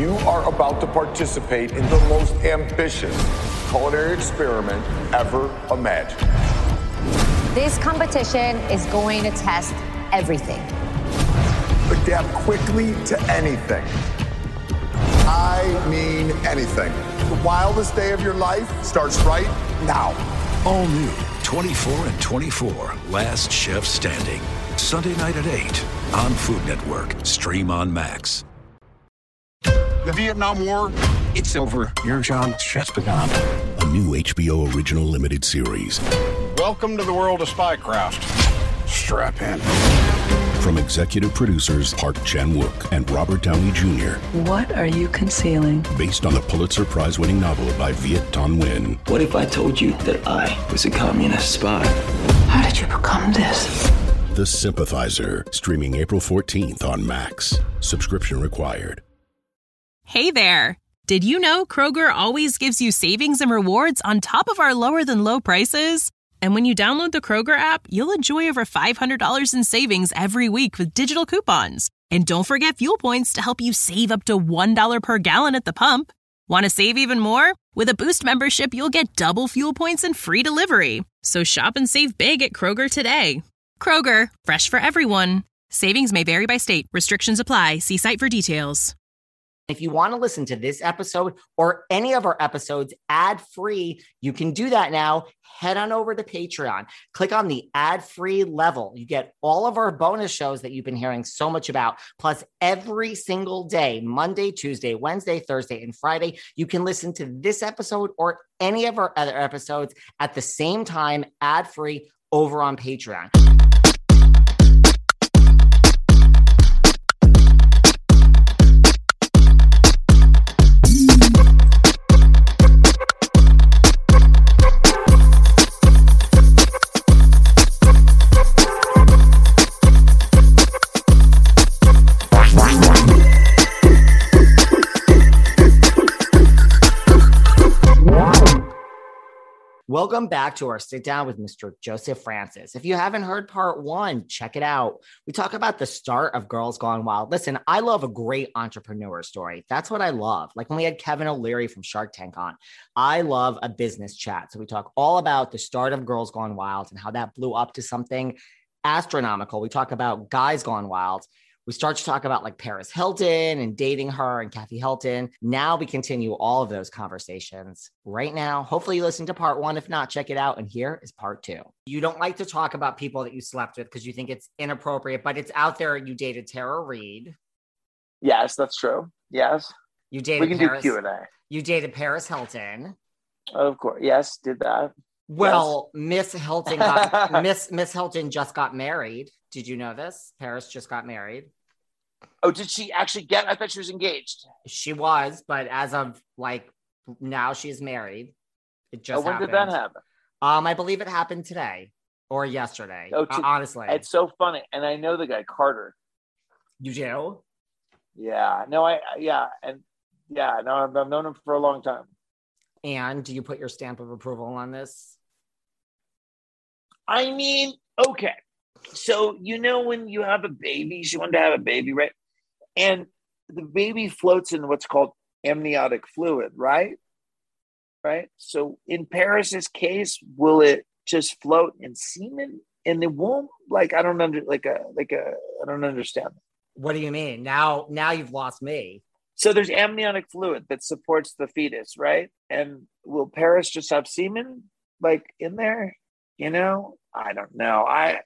You are about to participate in the most ambitious culinary experiment ever imagined. This competition is going to test everything. Adapt quickly to anything. I mean anything. The wildest day of your life starts right now. All new 24 and 24, Last Chef Standing. Sunday night at 8 on Food Network. Stream on Max. The Vietnam War, it's over. Your job's just begun. A new HBO original limited series. Welcome to the world of spycraft. Strap in. From executive producers Park Chan-wook and Robert Downey Jr. What are you concealing? Based on the Pulitzer Prize-winning novel by Viet Thanh Nguyen. What if I told you that I was a communist spy? How did you become this? The Sympathizer, streaming April 14th on Max. Subscription required. Hey there! Did you know Kroger always gives you savings and rewards on top of our lower-than-low prices? And when you download the Kroger app, you'll enjoy over $500 in savings every week with digital coupons. And don't forget fuel points to help you save up to $1 per gallon at the pump. Want to save even more? With a Boost membership, you'll get double fuel points and free delivery. So shop and save big at Kroger today. Kroger, fresh for everyone. Savings may vary by state. Restrictions apply. See site for details. If you want to listen to this episode or any of our episodes ad-free, you can do that now. Head on over to Patreon. Click on the ad-free level. You get all of our bonus shows that you've been hearing so much about. Plus, every single day, Monday, Tuesday, Wednesday, Thursday, and Friday, you can listen to this episode or any of our other episodes at the same time, ad-free, over on Patreon. Welcome back to our sit down with Mr. Joseph Francis. If you haven't heard part one, check it out. We talk about the start of Girls Gone Wild. Listen, I love a great entrepreneur story. That's what I love. Like when we had Kevin O'Leary from Shark Tank on, I love a business chat. So we talk all about the start of Girls Gone Wild and how that blew up to something astronomical. We talk about Guys Gone Wild. We start to talk about like Paris Hilton and dating her and Kathy Hilton. Now we continue all of those conversations right now. Hopefully you listen to part one. If not, check it out. And here is part two. You don't like to talk about people that you slept with because you think it's inappropriate, but it's out there. You dated Tara Reid. Yes, that's true. Yes. You dated we can do Q&A. You dated Paris Hilton. Of course. Yes, did that. Well, yes. Miss Hilton Miss Hilton just got married. Did you know this? Paris just got married. Oh, did she actually get? I thought she was engaged. She was, but as of like now, she's married. It just when did that happen? I believe it happened today or yesterday. Oh, honestly, it's so funny, and I know the guy Carter. You do? Yeah. No, No, I've known him for a long time. And do you put your stamp of approval on this? I mean, okay. So, you know, when you have a baby, she wanted to have a baby, right? And the baby floats in what's called amniotic fluid, right? Right. So in Paris's case, will it just float in semen in the womb? Like, I don't understand. What do you mean? Now you've lost me. So there's amniotic fluid that supports the fetus, right? And will Paris just have semen like in there? You know, I don't know.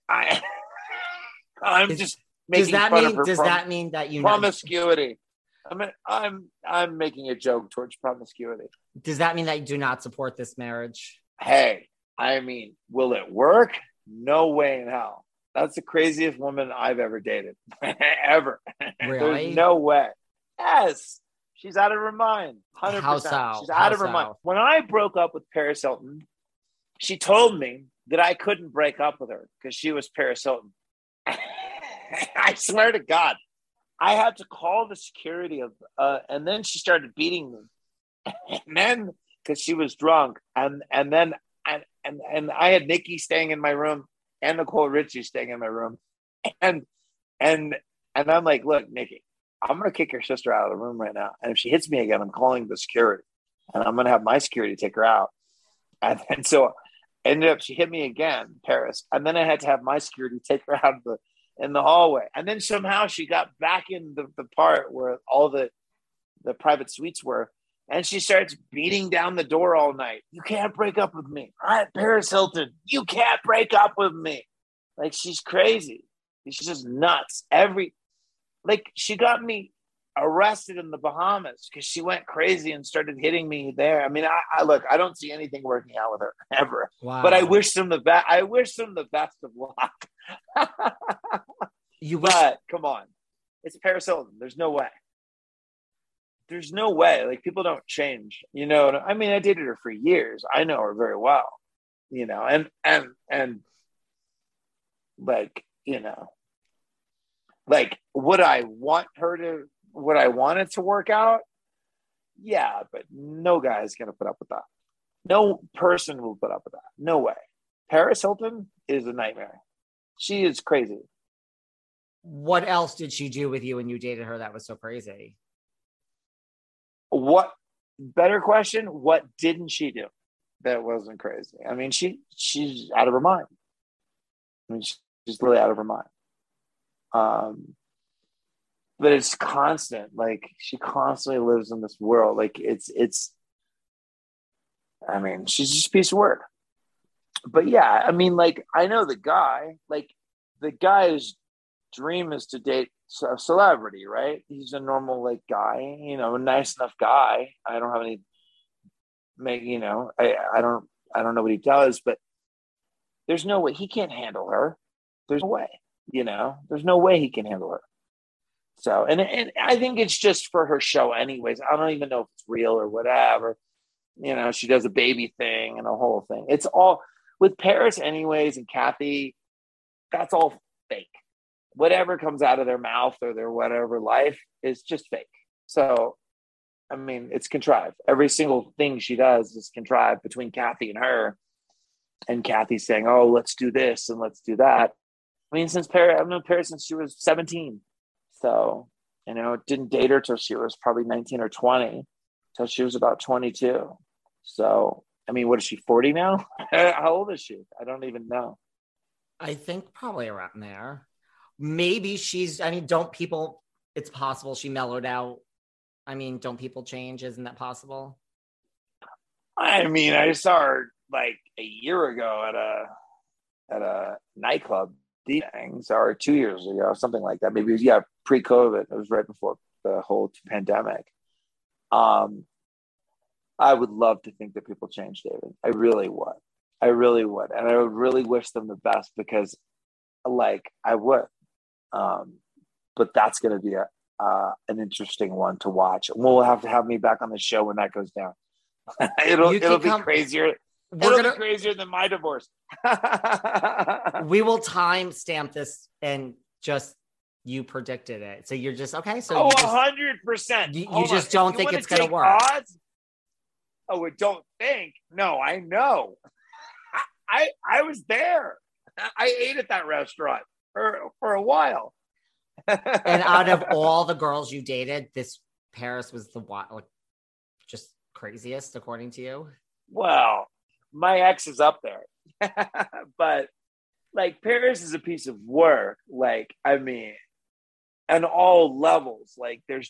I'm just making fun of her. Does that mean that you promiscuity? I'm making a joke towards promiscuity. Does that mean that you do not support this marriage? Hey, I mean, will it work? No way in hell. That's the craziest woman I've ever dated. Ever. Really? There's no way. Yes. She's out of her mind. 100%. How so? She's out of her mind. When I broke up with Paris Hilton, she told me that I couldn't break up with her because she was Paris Hilton. I swear to God, I had to call the security and then she started beating me. And then because she was drunk, and then I had Nikki staying in my room and Nicole Richie staying in my room, and I'm like, look, Nikki, I'm going to kick your sister out of the room right now. And if she hits me again, I'm calling the security. And I'm going to have my security take her out. And then so ended up, she hit me again, Paris. And then I had to have my security take her out in the hallway. And then somehow she got back in the part where all the private suites were. And she starts beating down the door all night. You can't break up with me. All right, Paris Hilton, you can't break up with me. Like, she's crazy. She's just nuts. She got me arrested in the Bahamas because she went crazy and started hitting me there. I mean, I don't see anything working out with her ever. Wow. But I wish them the best. I wish them the best of luck. But come on, it's Paris Hilton. There's no way. There's no way. Like, people don't change. You know, I mean, I dated her for years. I know her very well. You know, and like, you know, like, would I want it to work out? Yeah, but no guy is going to put up with that. No person will put up with that. No way. Paris Hilton is a nightmare. She is crazy. What else did she do with you when you dated her that was so crazy? What better question? What didn't she do that wasn't crazy? I mean, she's out of her mind. I mean, she's really out of her mind. But it's constant. Like, she constantly lives in this world. Like, it's. I mean, she's just a piece of work. But yeah, I mean, like, I know the guy. Like, the guy's dream is to date a celebrity, right? He's a normal, like, guy. You know, a nice enough guy. I don't have any. You know, I don't know what he does, but there's no way he can't handle her. There's no way. You know, there's no way he can handle her. So, and I think it's just for her show anyways. I don't even know if it's real or whatever. You know, she does a baby thing and a whole thing. It's all with Paris anyways, and Kathy, that's all fake. Whatever comes out of their mouth or their whatever life is just fake. So, I mean, it's contrived. Every single thing she does is contrived between Kathy and her. And Kathy saying, oh, let's do this and let's do that. I mean, I've known Paris since she was 17. So, you know, didn't date her till she was probably 19 or 20, till she was about 22. So, I mean, what is she, 40 now? How old is she? I don't even know. I think probably around there. Maybe it's possible she mellowed out. I mean, don't people change? Isn't that possible? I mean, I saw her like a year ago at a nightclub. Things or 2 years ago, something like that. Maybe it was, pre-COVID. It was right before the whole pandemic. I would love to think that people change, David. I really would. And I would really wish them the best because, like, I would. But that's going to be an interesting one to watch. We'll have to have me back on the show when that goes down. it'll be crazier. It'll be crazier than my divorce. We will time stamp this and just you predicted it. So you're just okay. So 100%. You just don't think it's going to work. Odds? Oh, don't think. No, I know. I was there. I ate at that restaurant for a while. And out of all the girls you dated, this Paris was the just craziest, according to you? Well, my ex is up there. But like, Paris is a piece of work. Like, I mean, on all levels. Like, there's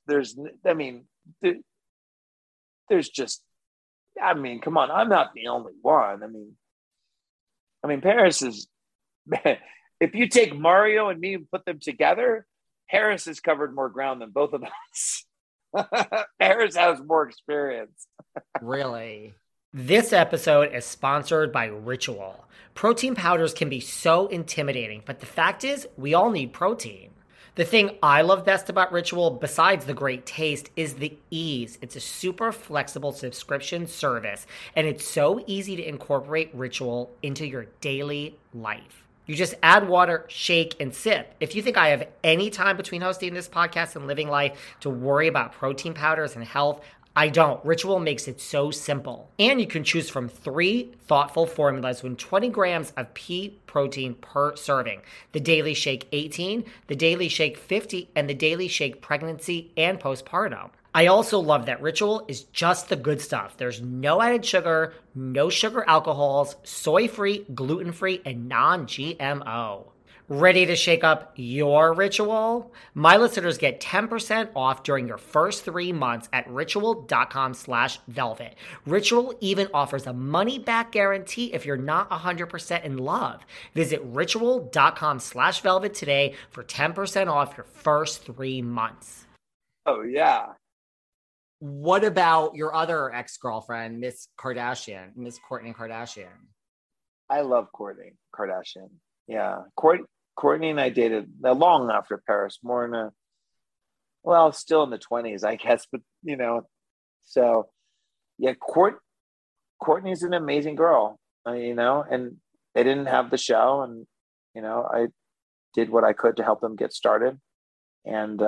come on, I'm not the only one. I mean, Paris is, if you take Mario and me and put them together, Paris has covered more ground than both of us. Paris has more experience. Really? This episode is sponsored by Ritual. Protein powders can be so intimidating, but the fact is, we all need protein. The thing I love best about Ritual, besides the great taste, is the ease. It's a super flexible subscription service, and it's so easy to incorporate Ritual into your daily life. You just add water, shake, and sip. If you think I have any time between hosting this podcast and living life to worry about protein powders and health, I don't. Ritual makes it so simple. And you can choose from 3 thoughtful formulas with 20 grams of pea protein per serving. The Daily Shake 18, the Daily Shake 50, and the Daily Shake Pregnancy and Postpartum. I also love that Ritual is just the good stuff. There's no added sugar, no sugar alcohols, soy-free, gluten-free, and non-GMO. Ready to shake up your ritual? My listeners get 10% off during your first 3 months at ritual.com/velvet. Ritual even offers a money-back guarantee if you're not 100% in love. Visit ritual.com/velvet today for 10% off your first 3 months. Oh, yeah. What about your other ex-girlfriend, Miss Kardashian, Miss Kourtney Kardashian? I love Kourtney Kardashian. Yeah. Kourtney and I dated long after Paris, more in still in the 20s, I guess, but so yeah, Kourtney's an amazing girl, and they didn't have the show, and, I did what I could to help them get started. And,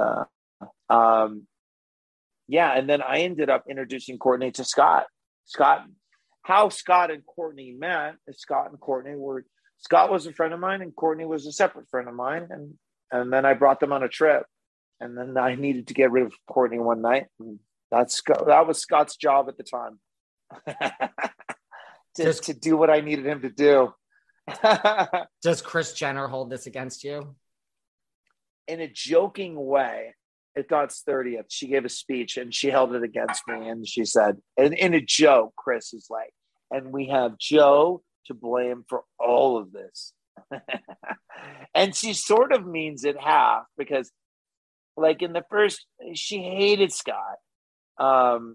and then I ended up introducing Kourtney to Scott. How Scott and Kourtney met is Scott and Kourtney Scott was a friend of mine and Kourtney was a separate friend of mine. And then I brought them on a trip, and then I needed to get rid of Kourtney one night. And that was Scott's job at the time to do what I needed him to do. Does Kris Jenner hold this against you? In a joking way, at God's 30th, she gave a speech and she held it against me. And she said, and in a joke, Kris is like, and we have Joe to blame for all of this. And she sort of means it half, because like in the first, she hated Scott. And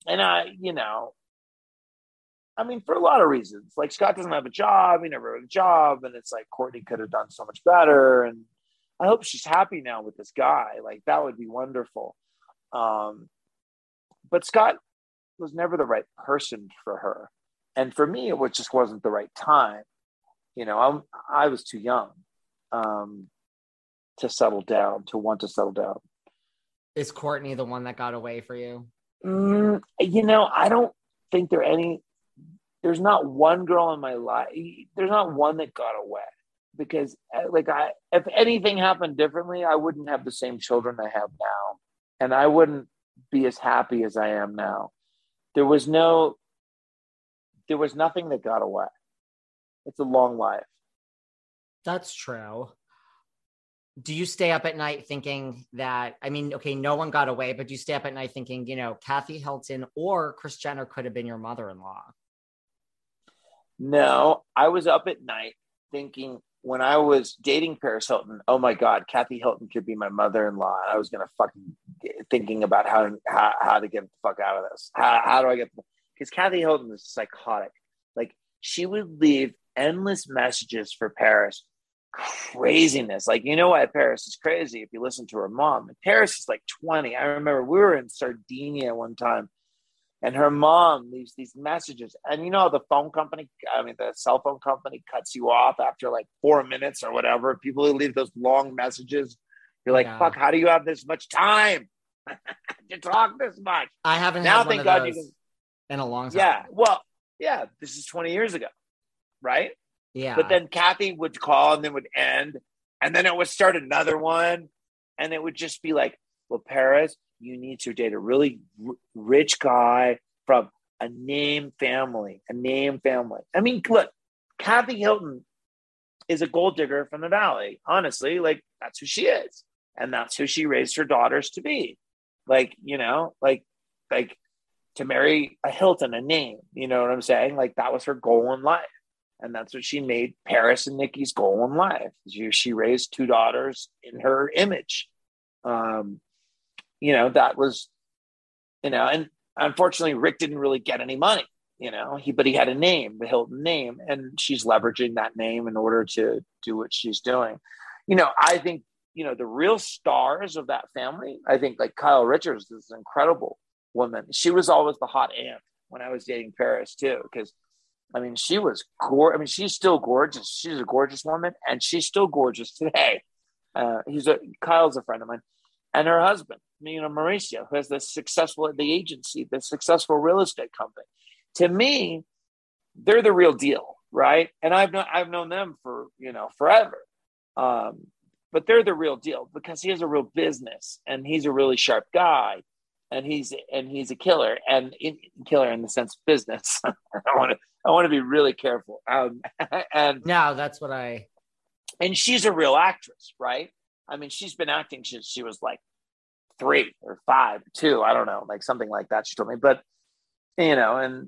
for a lot of reasons, like Scott doesn't have a job. He never had a job. And it's like, Kourtney could have done so much better. And I hope she's happy now with this guy. Like, that would be wonderful. But Scott was never the right person for her. And for me, it just wasn't the right time. I was too young to settle down, to want to settle down. Is Kourtney the one that got away for you? I don't think there's not one girl in my life. There's not one that got away, because if anything happened differently, I wouldn't have the same children I have now. And I wouldn't be as happy as I am now. There was nothing that got away. It's a long life. That's true. Do you stay up at night thinking that, no one got away, but do you stay up at night thinking, Kathy Hilton or Kris Jenner could have been your mother-in-law? No, I was up at night thinking, when I was dating Paris Hilton, oh my God, Kathy Hilton could be my mother-in-law. I was going to fucking thinking about how to get the fuck out of this. How do I get, because Kathy Hilton is psychotic. Like, she would leave endless messages for Paris. Craziness. Like, why Paris is crazy if you listen to her mom. And Paris is like 20. I remember we were in Sardinia one time, and her mom leaves these messages. And the cell phone company cuts you off after like 4 minutes or whatever. People who leave those long messages, you're like, fuck, how do you have this much time to talk this much? I haven't had one of those in a long time. Yeah. Well, yeah, this is 20 years ago, right? Yeah. But then Kathy would call and then would end, and then it would start another one, and it would just be like, well, Paris, you need to date a really rich guy from a name family. Look, Kathy Hilton is a gold digger from the Valley. Honestly, like, that's who she is. And that's who she raised her daughters to be. Like, to marry a Hilton, a name, you know what I'm saying? Like, that was her goal in life. And that's what she made Paris and Nikki's goal in life. She raised 2 daughters in her image. That was, and unfortunately Rick didn't really get any money, but he had a name, the Hilton name, and she's leveraging that name in order to do what she's doing. I think, the real stars of that family, I think like Kyle Richards is an incredible woman. She was always the hot aunt when I was dating Paris too, because she was she's still gorgeous. She's a gorgeous woman, and she's still gorgeous today. Kyle's a friend of mine, and her husband, Mauricio, who has the agency, the successful real estate company. To me, they're the real deal, right? And I've known them for, forever. But they're the real deal because he has a real business and he's a really sharp guy and he's a killer killer in the sense of business. I want to be really careful. And no, that's what and she's a real actress, right? I mean, she's been acting since she was like 3 or 5, 2, I don't know, like something like that. She told me, but I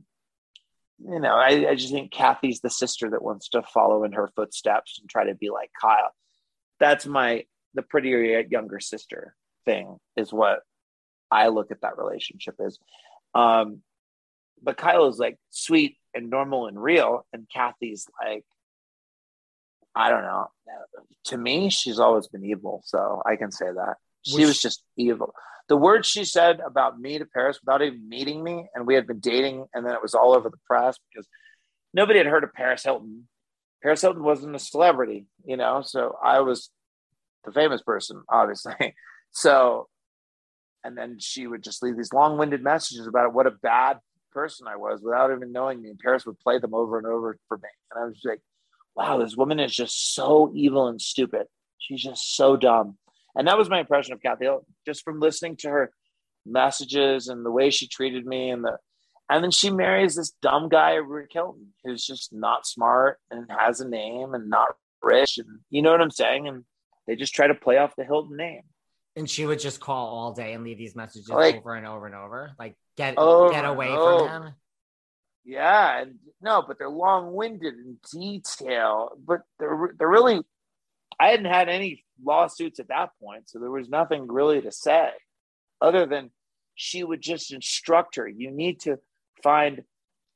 just think Kathy's the sister that wants to follow in her footsteps and try to be like Kyle. That's the prettier younger sister thing is what I look at that relationship as. But Kyle is like sweet and normal and real. And Kathy's like, I don't know. To me, she's always been evil. So I can say that. She was just evil. The words she said about me to Paris without even meeting me, and we had been dating, and then it was all over the press because nobody had heard of Paris Hilton. Paris Hilton wasn't a celebrity, so I was the famous person, obviously. So, and then she would just leave these long-winded messages about what a bad person I was without even knowing me. And Paris would play them over and over for me. And I was like, wow, this woman is just so evil and stupid. She's just so dumb. And that was my impression of Kathy Hilton, just from listening to her messages and the way she treated me. And then she marries this dumb guy, Rick Hilton, who's just not smart and has a name and not rich. And you know what I'm saying? And they just try to play off the Hilton name. And she would just call all day and leave these messages over and over and over. Like, get away from him. Yeah. And no, but they're long-winded in detail. But they're really, I hadn't had any lawsuits at that point. So there was nothing really to say other than she would just instruct her. You need to find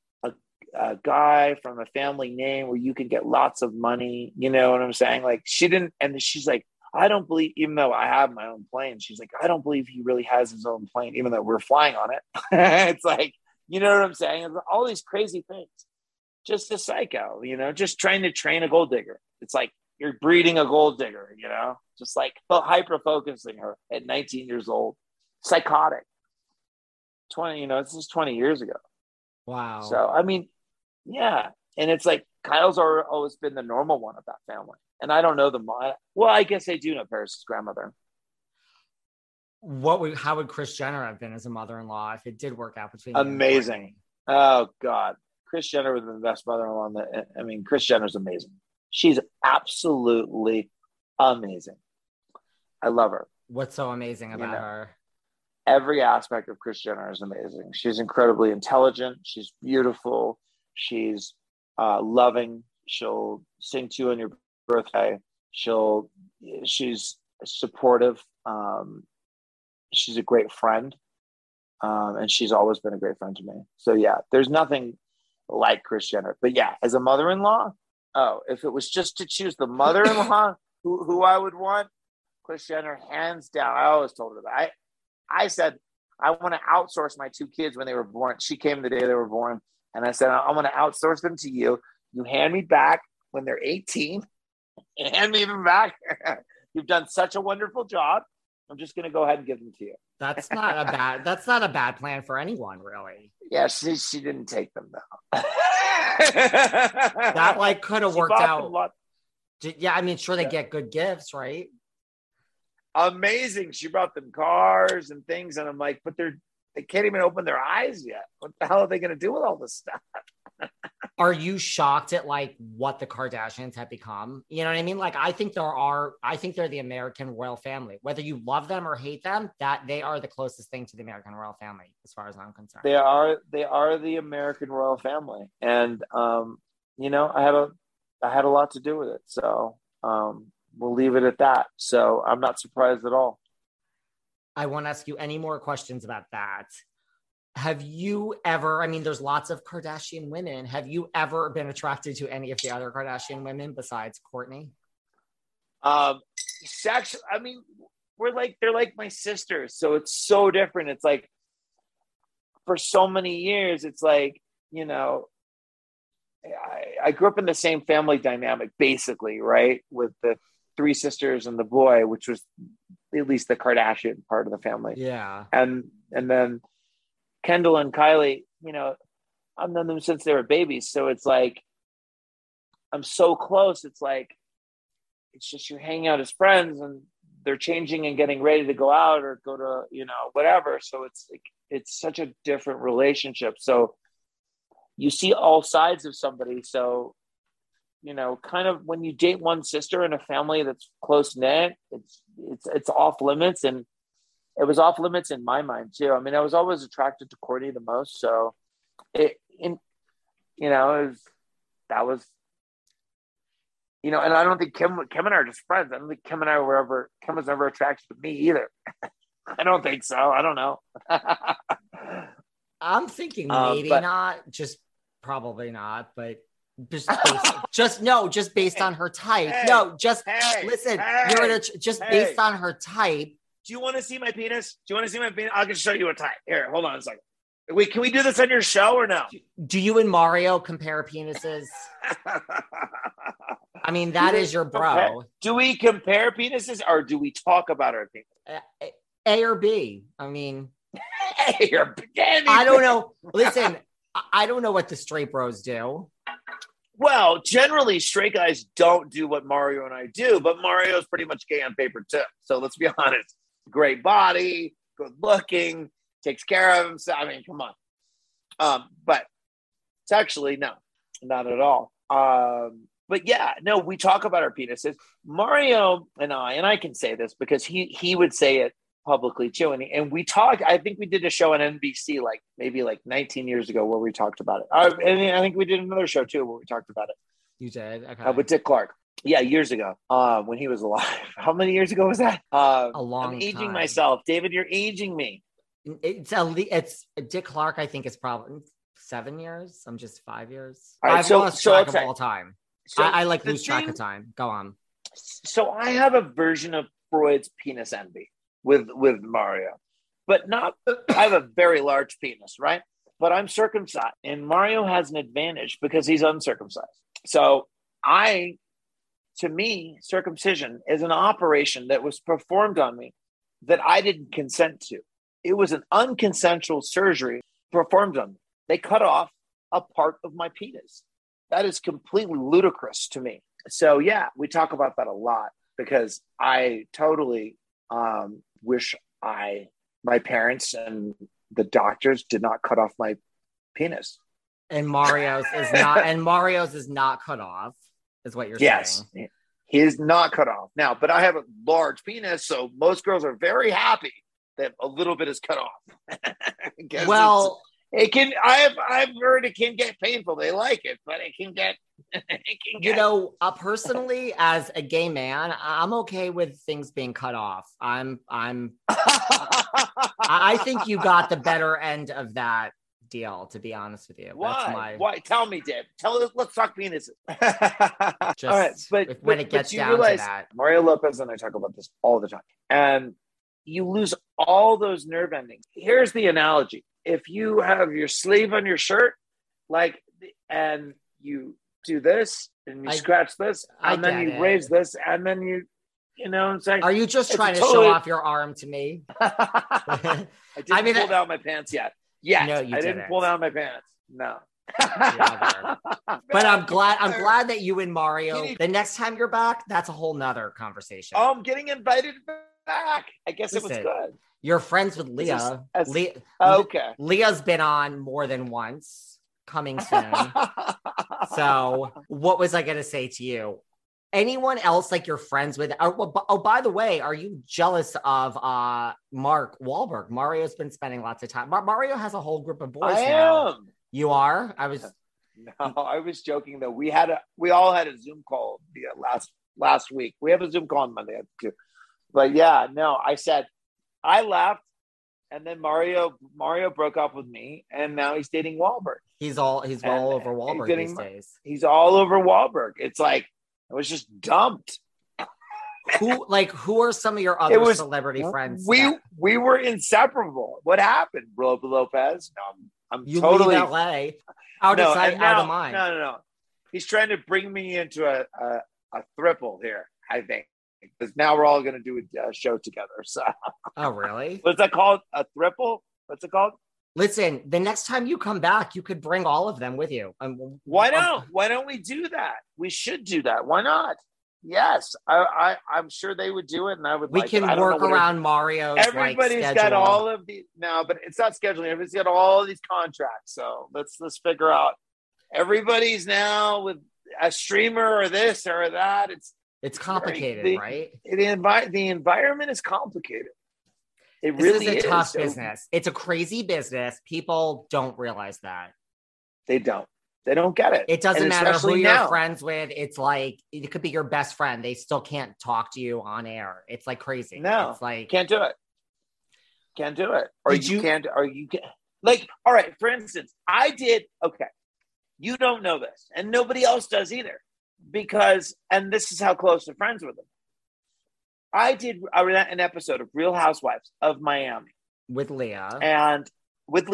a guy from a family name where you can get lots of money. You know what I'm saying? Like she didn't, and she's like, I don't believe, even though I have my own plane, she's like, I don't believe he really has his own plane, even though we're flying on it. It's like, you know what I'm saying? It's all these crazy things. Just a psycho, just trying to train a gold digger. It's like you're breeding a gold digger, just like hyper-focusing her at 19 years old. Psychotic. 20, this is 20 years ago. Wow. So, I mean, yeah. And it's like Kyle's always been the normal one of that family. And I don't know the mom. Well, I guess I do know Paris's grandmother. How would Kris Jenner have been as a mother-in-law if it did work out between you? Amazing. Oh God. Kris Jenner was the best mother-in-law. Kris Jenner's amazing. She's absolutely amazing. I love her. What's so amazing about her? Every aspect of Kris Jenner is amazing. She's incredibly intelligent. She's beautiful. She's loving. She'll sing to you on your birthday. She's supportive. She's a great friend. And she's always been a great friend to me. So yeah, there's nothing like Kris Jenner. But yeah, as a mother-in-law, if it was just to choose the mother-in-law who I would want, Kris Jenner, hands down. I always told her that. I said, I want to outsource my 2 kids when they were born. She came the day they were born. And I said, I want to outsource them to you. You hand me back when they're 18 and hand me them back. You've done such a wonderful job. I'm just going to go ahead and give them to you. That's not a bad plan for anyone, really. Yeah, she didn't take them though. That could have worked out. Yeah, sure they get good gifts, right? Amazing. She brought them cars and things, and I'm like, but they can't even open their eyes yet. What the hell are they going to do with all this stuff? Are you shocked at what the Kardashians have become? You know what I mean? I think they're the American royal family. Whether you love them or hate them, that they are the closest thing to the American royal family, as far as I'm concerned. They are the American royal family, and I had a lot to do with it. So we'll leave it at that. So I'm not surprised at all. I won't ask you any more questions about that. Have you ever, there's lots of Kardashian women. Have you ever been attracted to any of the other Kardashian women besides Kourtney? Sexual, they're like my sisters. So it's so different. It's like, for so many years, it's like, I grew up in the same family dynamic, basically, right? With the 3 sisters and the boy, which was at least the Kardashian part of the family. Yeah. And then Kendall and Kylie, I've known them since they were babies. So it's like, I'm so close. It's like, it's just you're hanging out as friends and they're changing and getting ready to go out or go to, whatever. So it's like, it's such a different relationship. So you see all sides of somebody. So, kind of when you date one sister in a family that's close knit, it's off limits. And it was off limits in my mind too. I mean, I was always attracted to Kourtney the most. So and I don't think Kim and I are just friends. I don't think Kim was never attracted to me either. I don't think so. I don't know. I'm thinking maybe not, just probably not, but just based on her type. Based on her type. Do you want to see my penis? I can show you a type. Here, hold on a second. Wait, can we do this on your show or no? Do you and Mario compare penises? I mean, that is your bro. Do we compare penises or do we talk about our penis? A or B. I mean, A or B. I don't know. Listen, I don't know what the straight bros do. Well, generally, straight guys don't do what Mario and I do, but Mario's pretty much gay on paper too. So let's be honest. Great body, good looking, takes care of himself. I mean, come on. But it's actually, no, not at all. But yeah, no, we talk about our penises. Mario and I can say this because he would say it publicly too. And we talked, I think we did a show on NBC maybe 19 years ago where we talked about it. And I think we did another show too where we talked about it. You did? Okay. With Dick Clark. Yeah, years ago, when he was alive. How many years ago was that? A long I'm aging time. myself. David, you're aging me. It's Dick Clark. I think it's probably 7 years. I'm just 5 years. All right, I've lost track of all time. So I lose track of time. Go on. So I have a version of Freud's penis envy with Mario, but not. I have a very large penis, right? But I'm circumcised, and Mario has an advantage because he's uncircumcised. So to me, circumcision is an operation that was performed on me that I didn't consent to. It was an unconsensual surgery performed on me. They cut off a part of my penis. That is completely ludicrous to me. So yeah, we talk about that a lot because I totally wish my parents and the doctors did not cut off my penis. And Mario's is not cut off, is what you're saying. Yes, he is not cut off now, but I have a large penis, so most girls are very happy that a little bit is cut off. Well, I've heard it can get painful. They like it, but it can get. Personally, as a gay man, I'm okay with things being cut off. I think you got the better end of that deal, to be honest with you. Why? Tell me, Deb. Let's talk penises. Just all right, but when it gets down to that. Mario Lopez and I talk about this all the time, and you lose all those nerve endings. Here's the analogy: if you have your sleeve on your shirt, and you do this, and you scratch this, and then you raise this, and then you know what I'm saying? Are you just trying to show off your arm to me? I didn't pull down my pants yet. Yes, no, you I didn't pull down my pants. No. But I'm glad that you and Mario, the next time you're back, that's a whole nother conversation. Oh, I'm getting invited back. I guess it was good. You're friends with Leah. Okay. Leah's been on more than once, coming soon. So what was I going to say to you? Anyone else you're friends with? Oh, by the way, are you jealous of Mark Wahlberg? Mario's been spending lots of time. Mario has a whole group of boys now. Am. You are? No, I was joking though. We all had a Zoom call last week. We have a Zoom call on Monday too. But yeah, no, I said I left, and then Mario broke up with me, and now he's dating Wahlberg. He's all over Wahlberg these days. He's all over Wahlberg. It's like I was just dumped. Who are some of your other celebrity friends? We were inseparable. What happened, Lopez? No, you totally leave LA. Out of sight, out of mind. No. He's trying to bring me into a throuple here, I think. because now we're all going to do a show together. So, Oh, really? what's that called? A thriple? What's it called? Listen, the next time you come back, you could bring all of them with you. Why not? Why don't we do that? We should do that. Why not? Yes, I'm sure they would do it, and I would. We can work around Mario's. Everybody's got all of the but it's not scheduling. Everybody's got all of these contracts. So let's figure out. Everybody's now with a streamer or this or that. It's complicated, right? The environment is complicated. It really is a tough business. It's a crazy business. People don't realize that. They don't get it. It doesn't matter who you're friends with. It's like, it could be your best friend. They still can't talk to you on air. It's like crazy. No, it's like, can't do it. Or you can't, like, all right, for instance, okay. You don't know this and nobody else does either and this is how close I'm friends with them. I did an episode of Real Housewives of Miami with Leah. With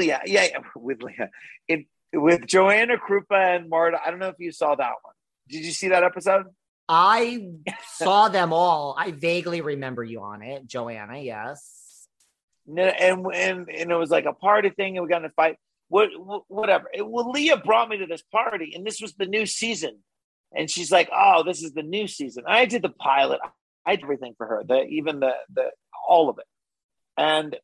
Joanna Krupa and Marta. I don't know if you saw that one. Did you see that episode? I saw them all. I vaguely remember you on it, Joanna. Yes. And it was like a party thing, and we got in a fight. Whatever. Leah brought me to this party, and this was the new season. And she's like, "Oh, this is the new season." I did the pilot. I did everything for her, even the all of it. And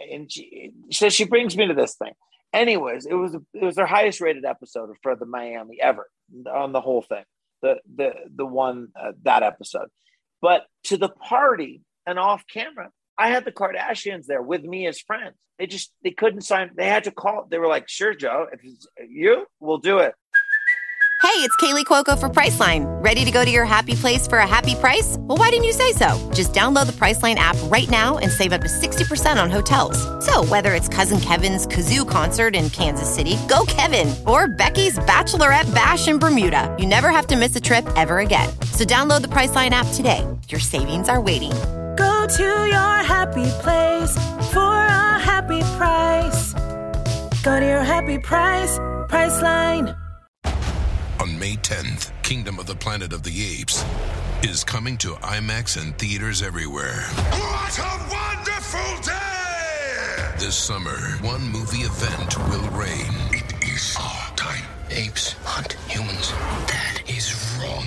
she brings me to this thing. Anyways, it was their highest rated episode for the Miami ever on the whole thing. The one that episode, but to the party and off camera, I had the Kardashians there with me as friends. They couldn't sign. They had to call. They were like, "Sure, Joe, if it's you, we'll do it." Hey, it's Kaylee Cuoco for Priceline. Ready to go to your happy place for a happy price? Well, why didn't you say so? Just download the Priceline app right now and save up to 60% on hotels. So whether it's Cousin Kevin's Kazoo Concert in Kansas City, go Kevin, or Becky's Bachelorette Bash in Bermuda, you never have to miss a trip ever again. So download the Priceline app today. Your savings are waiting. Go to your happy place for a happy price. Go to your happy price, Priceline. On May 10th, Kingdom of the Planet of the Apes is coming to IMAX and theaters everywhere. What a wonderful day! This summer, one movie event will reign. It is our time. Apes hunt humans. That is wrong.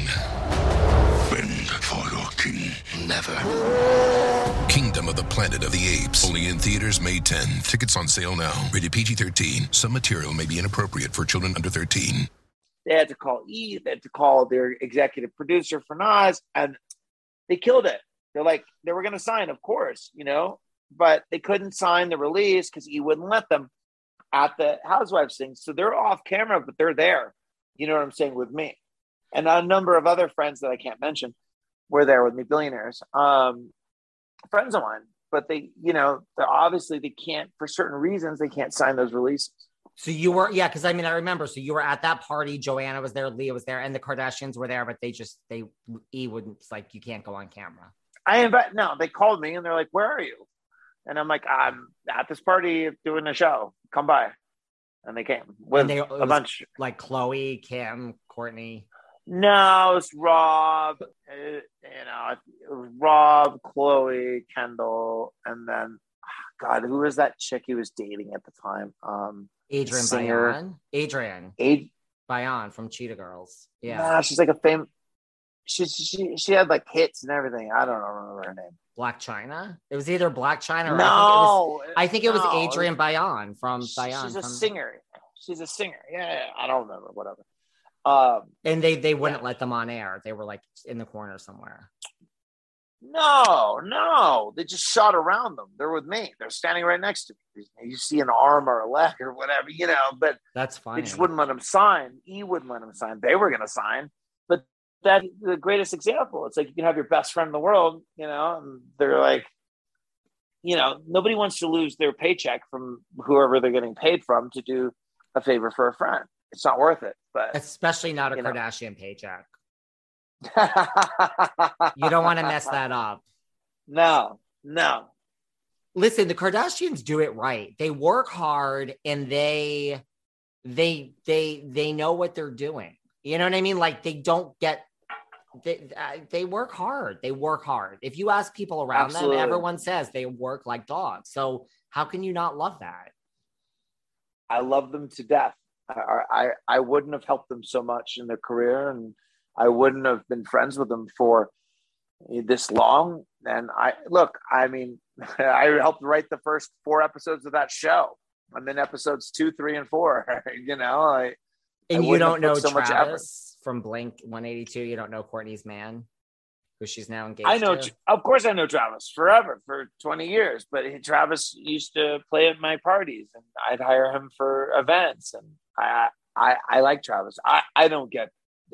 Bend for your king. Never. Kingdom of the Planet of the Apes. Only in theaters May 10th. Tickets on sale now. Rated PG-13. Some material may be inappropriate for children under 13. They had to call E. They had to call their executive producer for Nas, and they killed it. They're like, they were going to sign, of course, but they couldn't sign the release because E wouldn't let them at the Housewives thing. So they're off camera, but they're there. You know what I'm saying, with me. And a number of other friends that I can't mention were there with me, billionaires, friends of mine. But they obviously they can't, for certain reasons, they can't sign those releases. So you were, yeah, because I remember. So you were at that party. Joanna was there, Leah was there, and the Kardashians were there, but E wouldn't, like, you can't go on camera. They called me and they're like, "Where are you?" And I'm like, "I'm at this party doing a show. Come by." And they came with a bunch. Like Chloe, Kim, Courtney. No, it's Rob. It was Rob, Chloe, Kendall, and then, God, who was that chick he was dating at the time? Adrienne Bayan from Cheetah Girls. Yeah, nah, she's like a famous. She had like hits and everything. I don't remember her name. Black China. It was either Black China or I think it was Adrienne Bayan from Bayan. She's a singer. She's a singer. Yeah, I don't remember. Whatever. And they wouldn't let them on air. They were like in the corner somewhere. No. They just shot around them. They're with me. They're standing right next to me. You see an arm or a leg or whatever, but that's fine. They just wouldn't let them sign. E wouldn't let them sign. They were going to sign. But that's the greatest example. It's like you can have your best friend in the world, and they're like, nobody wants to lose their paycheck from whoever they're getting paid from to do a favor for a friend. It's not worth it. But especially not a Kardashian paycheck. You don't want to mess that up. No. Listen, the Kardashians do it right. They work hard and they know what they're doing. You know what I mean? Like, they don't get They work hard. They work hard. If you ask people around them, everyone says they work like dogs. So how can you not love that? I love them to death. I wouldn't have helped them so much in their career, and I wouldn't have been friends with them for this long. And I helped write the first 4 episodes of that show. I'm in episodes 2, 3, and 4. You don't know so Travis from Blink 182. You don't know Courtney's man, who she's now engaged to? Of course I know Travis forever, for 20 years. But Travis used to play at my parties, and I'd hire him for events. And I like Travis. I don't get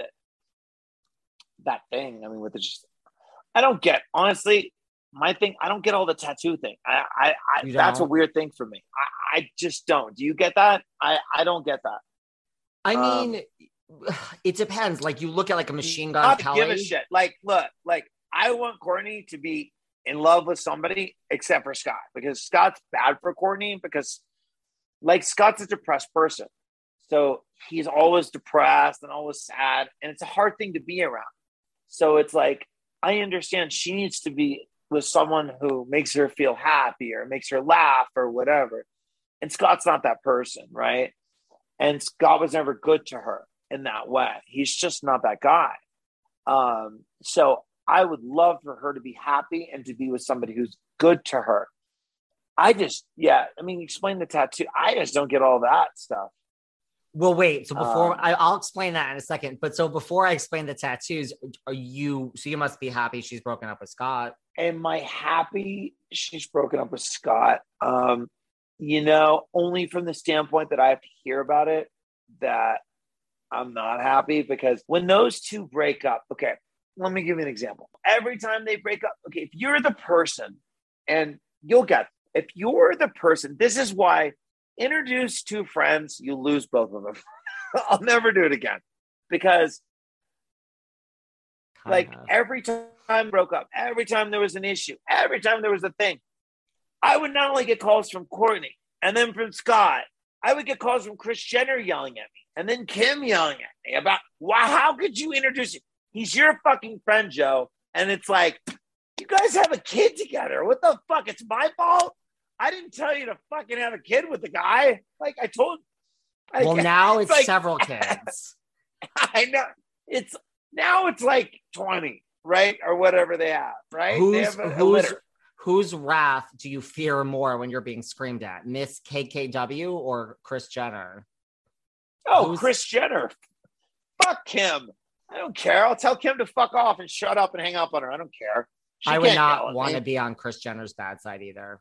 that thing. I mean, I don't get, honestly, my thing. I don't get all the tattoo thing. That's a weird thing for me. I just don't. Do you get that? I don't get that. I mean, it depends. Like, you look at like a Machine Gun Kelly. Give a shit. Like, look, I want Courtney to be in love with somebody except for Scott, because Scott's bad for Courtney, because Scott's a depressed person. So he's always depressed and always sad, and it's a hard thing to be around. So it's like, I understand she needs to be with someone who makes her feel happy or makes her laugh or whatever. And Scott's not that person, right? And Scott was never good to her in that way. He's just not that guy. So I would love for her to be happy and to be with somebody who's good to her. Explain the tattoo. I just don't get all that stuff. Well, wait. So before I'll explain that in a second. But so before I explain the tattoos, you must be happy she's broken up with Scott. Am I happy she's broken up with Scott? Only from the standpoint that I have to hear about it, that I'm not happy, because when those two break up, okay, let me give you an example. Every time they break up, okay, if you're the person, and if you're the person, this is why introduce 2 friends, you lose both of them. I'll never do it again, because every time broke up, every time there was an issue, every time there was a thing, I would not only get calls from Courtney and then from Scott, I would get calls from Kris Jenner yelling at me, and then Kim yelling at me about, how could you introduce him? He's your fucking friend, Joe. And it's like, you guys have a kid together. What the fuck? It's my fault. I didn't tell you to fucking have a kid with the guy. Like, I told. Now it's several kids. I know. Now it's like 20, right? Or whatever they have, right? Whose wrath do you fear more when you're being screamed at? Miss KKW or Kris Jenner? Kris Jenner. Fuck Kim. I don't care. I'll tell Kim to fuck off and shut up and hang up on her. I don't care. I would not want to be on Kris Jenner's bad side either.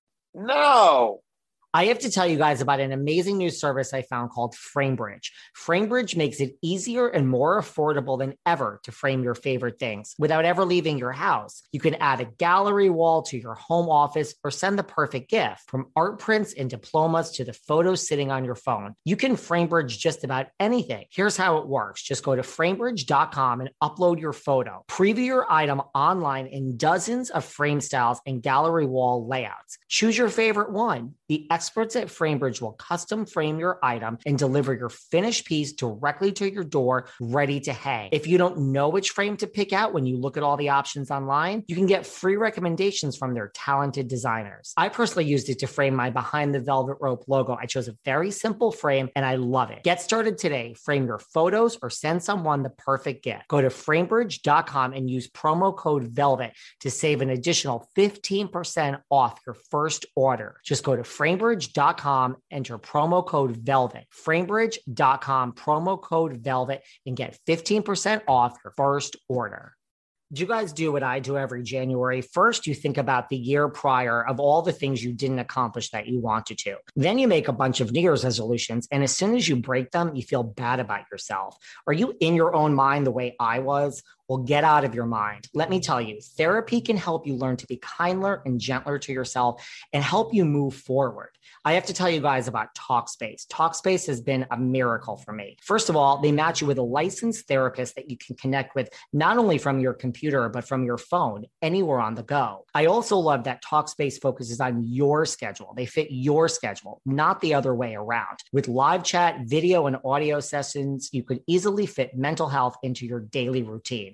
No. I have to tell you guys about an amazing new service I found called FrameBridge. FrameBridge makes it easier and more affordable than ever to frame your favorite things without ever leaving your house. You can add a gallery wall to your home office or send the perfect gift, from art prints and diplomas to the photos sitting on your phone. You can FrameBridge just about anything. Here's how it works. Just go to framebridge.com and upload your photo. Preview your item online in dozens of frame styles and gallery wall layouts. Choose your favorite one. The experts at FrameBridge will custom frame your item and deliver your finished piece directly to your door, ready to hang. If you don't know which frame to pick out when you look at all the options online, you can get free recommendations from their talented designers. I personally used it to frame my Behind the Velvet Rope logo. I chose a very simple frame and I love it. Get started today. Frame your photos or send someone the perfect gift. Go to framebridge.com and use promo code VELVET to save an additional 15% off your first order. Just go to framebridge.com, enter promo code VELVET. Framebridge.com, promo code VELVET, and get 15% off your first order. Do you guys do what I do every January? First, you think about the year prior of all the things you didn't accomplish that you wanted to. Then you make a bunch of New Year's resolutions. And as soon as you break them, you feel bad about yourself. Are you in your own mind the way I was? Well, get out of your mind. Let me tell you, therapy can help you learn to be kinder and gentler to yourself and help you move forward. I have to tell you guys about Talkspace. Talkspace has been a miracle for me. First of all, they match you with a licensed therapist that you can connect with not only from your computer, but from your phone, anywhere on the go. I also love that Talkspace focuses on your schedule. They fit your schedule, not the other way around. With live chat, video, and audio sessions, you could easily fit mental health into your daily routine.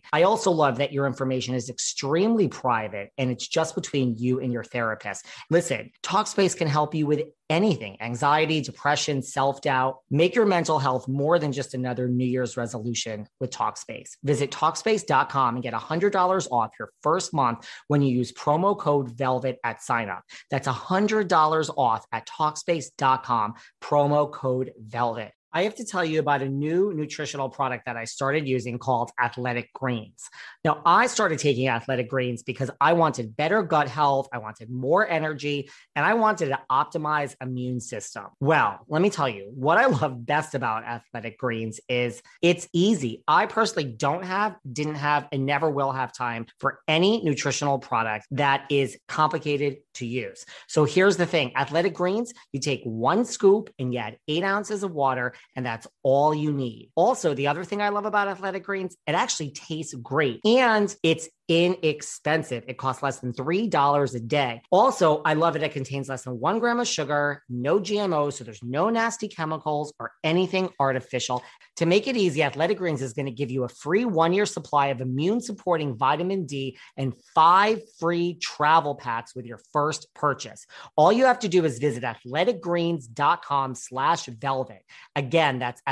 I also love that your information is extremely private and it's just between you and your therapist. Listen, Talkspace can help you with anything: anxiety, depression, self-doubt. Make your mental health more than just another New Year's resolution with Talkspace. Visit Talkspace.com and get $100 off your first month when you use promo code VELVET at sign up. That's $100 off at Talkspace.com, promo code VELVET. I have to tell you about a new nutritional product that I started using called Athletic Greens. Now, I started taking Athletic Greens because I wanted better gut health, I wanted more energy, and I wanted to optimize immune system. Well, let me tell you, what I love best about Athletic Greens is it's easy. I personally didn't have, and never will have time for any nutritional product that is complicated to use. So here's the thing. Athletic Greens, you take 1 scoop and you add 8 ounces of water, and that's all you need. Also, the other thing I love about Athletic Greens, it actually tastes great and it's inexpensive. It costs less than $3 a day. Also, I love it. It contains less than 1 gram of sugar, no GMOs, so there's no nasty chemicals or anything artificial. To make it easy, Athletic Greens is going to give you a free 1-year supply of immune-supporting vitamin D and 5 free travel packs with your first purchase. All you have to do is visit athleticgreens.com/velvet. Again, that's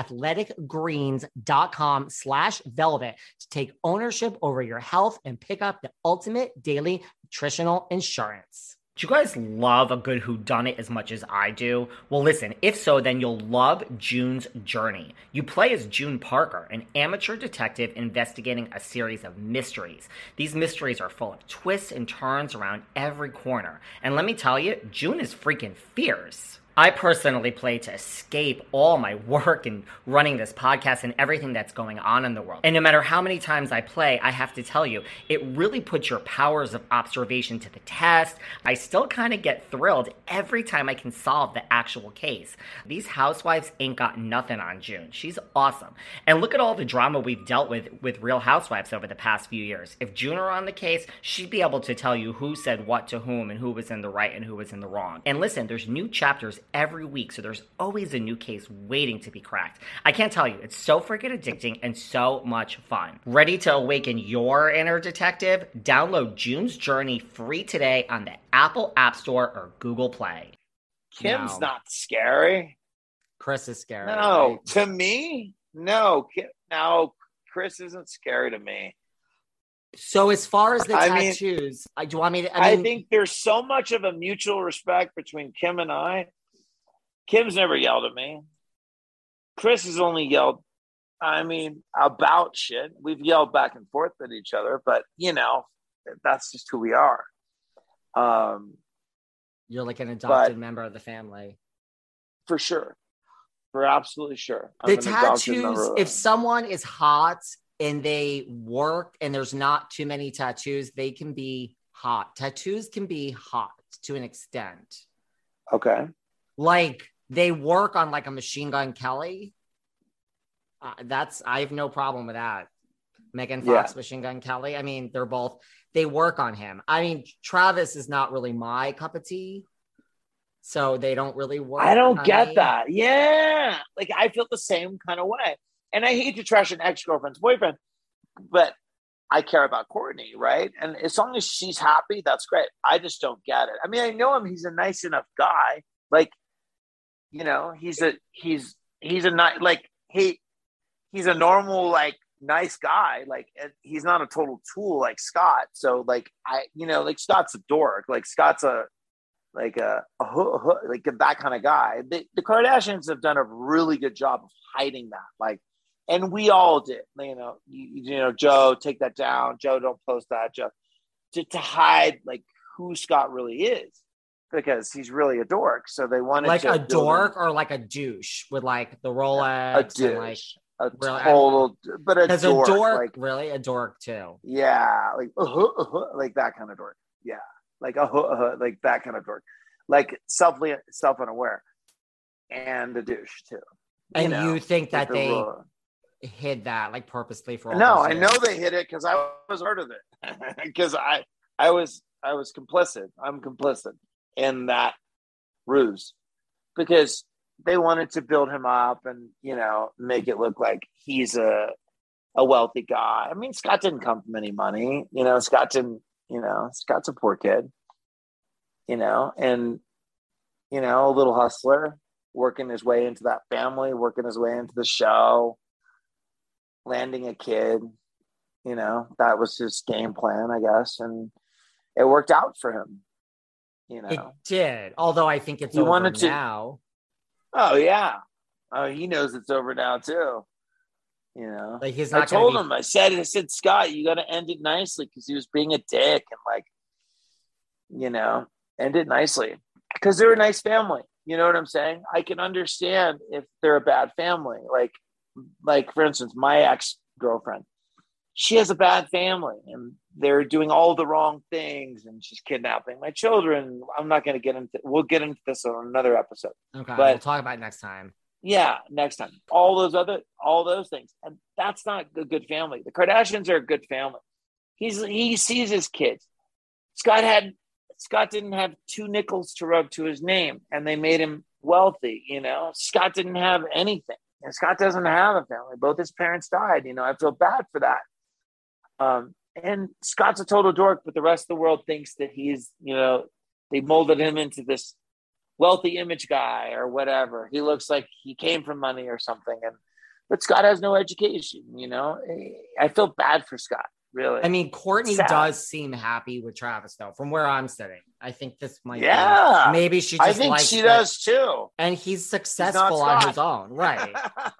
athleticgreens.com/velvet to take ownership over your health and pick up the ultimate daily nutritional insurance. Do you guys love a good whodunit as much as I do? Well, listen, if so, then you'll love June's Journey. You play as June Parker, an amateur detective investigating a series of mysteries. These mysteries are full of twists and turns around every corner. And let me tell you, June is freaking fierce. I personally play to escape all my work and running this podcast and everything that's going on in the world. And no matter how many times I play, I have to tell you, it really puts your powers of observation to the test. I still kind of get thrilled every time I can solve the actual case. These housewives ain't got nothing on June. She's awesome. And look at all the drama we've dealt with Real Housewives over the past few years. If June were on the case, she'd be able to tell you who said what to whom and who was in the right and who was in the wrong. And listen, there's new chapters every week, so there's always a new case waiting to be cracked. I can't tell you, it's so freaking addicting and so much fun. Ready to awaken your inner detective? Download June's Journey free today on the Apple App Store or Google Play. Kim's not scary. Chris is scary. No, right? To me, no. Chris isn't scary to me. So as far as the tattoos, do you want me to? I think there's so much of a mutual respect between Kim and I. Kim's never yelled at me. Chris has only yelled, about shit. We've yelled back and forth at each other, but, that's just who we are. You're like an adopted member of the family. For sure. For absolutely sure. The tattoos, if someone is hot and they work and there's not too many tattoos, they can be hot. Tattoos can be hot to an extent. Okay. Like they work on like a Machine Gun Kelly. I have no problem with that. Megan Fox, Machine Gun Kelly. I mean, they work on him. I mean, Travis is not really my cup of tea. So they don't really work. I don't get that. Yeah. Like I feel the same kind of way. And I hate to trash an ex-girlfriend's boyfriend, but I care about Courtney, right? And as long as she's happy, that's great. I just don't get it. I mean, I know him. He's a nice enough guy. Like, he's a normal, like, nice guy. Like, he's not a total tool like Scott. So, like, Scott's a dork. Like, Scott's like that kind of guy. The Kardashians have done a really good job of hiding that. Like, and we all did. Joe, take that down. Joe, don't post that. Joe, to hide like who Scott really is. Because he's really a dork, so they wanted like to a dork or like a douche with like the Rolex, a douche, and like a total, but a dork, like really a dork too. Yeah, like like that kind of dork. Yeah, like like that kind of dork, like self-unaware, and a douche too. And you think that they hid that like purposely for? No, I know they hid it because I was part of it. Because I was complicit. I'm complicit in that ruse because they wanted to build him up and make it look like he's a a wealthy guy. I mean, Scott didn't come from any money. Scott's a poor kid, and, a little hustler, working his way into that family, working his way into the show, landing a kid, that was his game plan, I guess. And it worked out for him, It did. Although I think it's over now. Oh, yeah. Oh, he knows it's over now, too. Like he's not. I told him. I said, Scott, you got to end it nicely because he was being a dick and end it nicely because they're a nice family. You know what I'm saying? I can understand if they're a bad family. Like for instance, my ex-girlfriend, she has a bad family and they're doing all the wrong things and she's kidnapping my children. I'm not going to we'll get into this on another episode. Okay. But we'll talk about it next time. Yeah, next time. All those things. And that's not a good family. The Kardashians are a good family. He sees his kids. Scott didn't have 2 nickels to rub to his name and they made him wealthy, Scott didn't have anything. And Scott doesn't have a family. Both his parents died, I feel bad for that. And Scott's a total dork, but the rest of the world thinks that he's, they molded him into this wealthy image guy or whatever. He looks like he came from money or something. But Scott has no education, I feel bad for Scott, really. I mean, Kourtney does seem happy with Travis, though, from where I'm sitting. I think this might be. Maybe she just does too. And he's successful on his own. Right.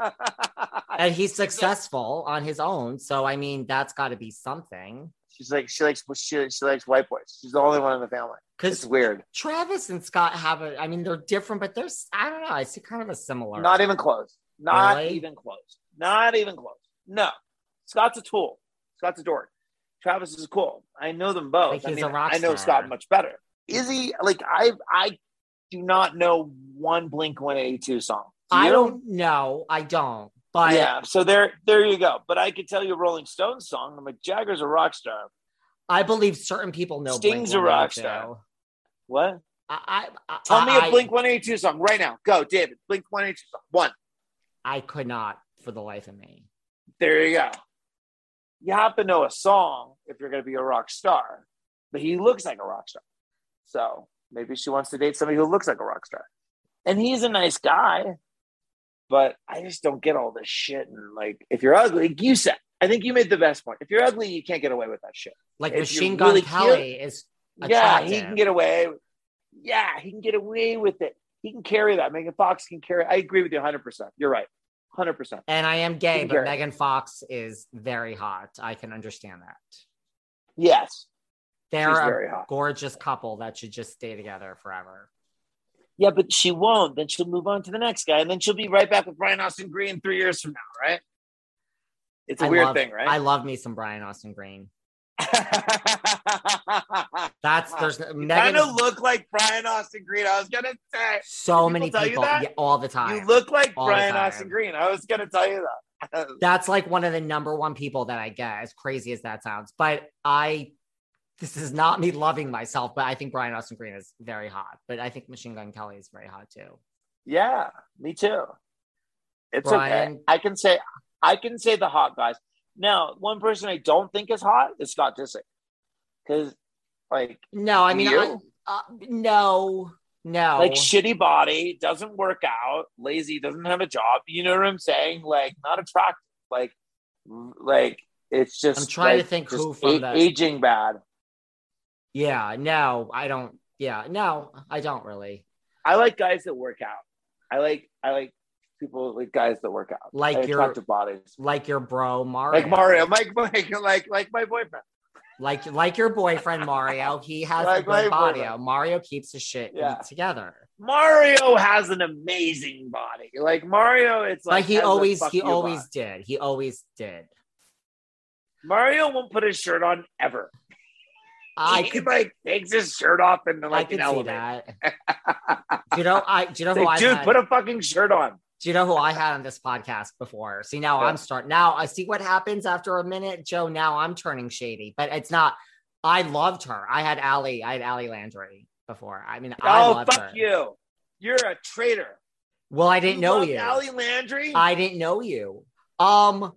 And he's successful on his own. So, I mean, that's got to be something. She likes white boys. She's the only one in the family. It's weird. Travis and Scott they're different, but I don't know. I see kind of a similar. Not even close. Not even close. No. Scott's a tool. Scott's a dork. Travis is cool. I know them both. Like a rock I know star. Scott much better. Is he? I do not know one Blink-182 song. I don't know. I don't. But yeah, so there you go. But I could tell you a Rolling Stones song. I'm like, Jagger's a rock star. I believe certain people know Sting's a rock star. What? Tell me a Blink-182 song right now. Go, David. Blink-182 song. One. I could not for the life of me. There you go. You have to know a song if you're going to be a rock star. But he looks like a rock star. So maybe she wants to date somebody who looks like a rock star. And he's a nice guy. But I just don't get all this shit. And if you're ugly, you said, I think you made the best point. If you're ugly, you can't get away with that shit. Like Machine Gun Kelly is attractive. Yeah, he can get away. He can get away with it. He can carry that. Megan Fox can carry. I agree with you 100%. You're right. 100%. And I am gay, but Megan Fox is very hot. I can understand that. Yes. They're a gorgeous couple that should just stay together forever. Yeah, but she won't. Then she'll move on to the next guy. And then she'll be right back with Brian Austin Green 3 years from now, right? It's a weird thing, right? I love me some Brian Austin Green. You kind of look like Brian Austin Green. I was gonna say so many people all the time. You look like Brian Austin Green. I was gonna tell you that. That's like one of the number one people that I get, as crazy as that sounds. But this is not me loving myself, but I think Brian Austin Green is very hot. But I think Machine Gun Kelly is very hot too. Yeah, me too. It's Brian, okay. I can say the hot guys. Now, one person I don't think is hot is Scott Disick. Because, no, I mean, no. Shitty body, doesn't work out, lazy, doesn't have a job. You know what I'm saying? Not attractive. It's just. I'm trying to think who from that. Aging bad. Yeah, no, I don't. Yeah, no, I don't really. I like guys that work out. I like people like guys that work out, like your attractive bodies, like your bro Mario, like my boyfriend, like your boyfriend Mario. He has a good body. Mario keeps his shit together. Mario has an amazing body. Like Mario, it's like he always did. He always did. Mario won't put his shirt on ever. He takes his shirt off and I can see that. Do you know who I dude, put a fucking shirt on. Do you know who I had on this podcast before? See, now I'm starting. Now I see what happens after a minute, Joe. Now I'm turning shady, but it's not. I loved her. I had Allie Landry before. I mean, I loved her. Fuck you. You're a traitor. Well, I didn't know you. Allie Landry? I didn't know you.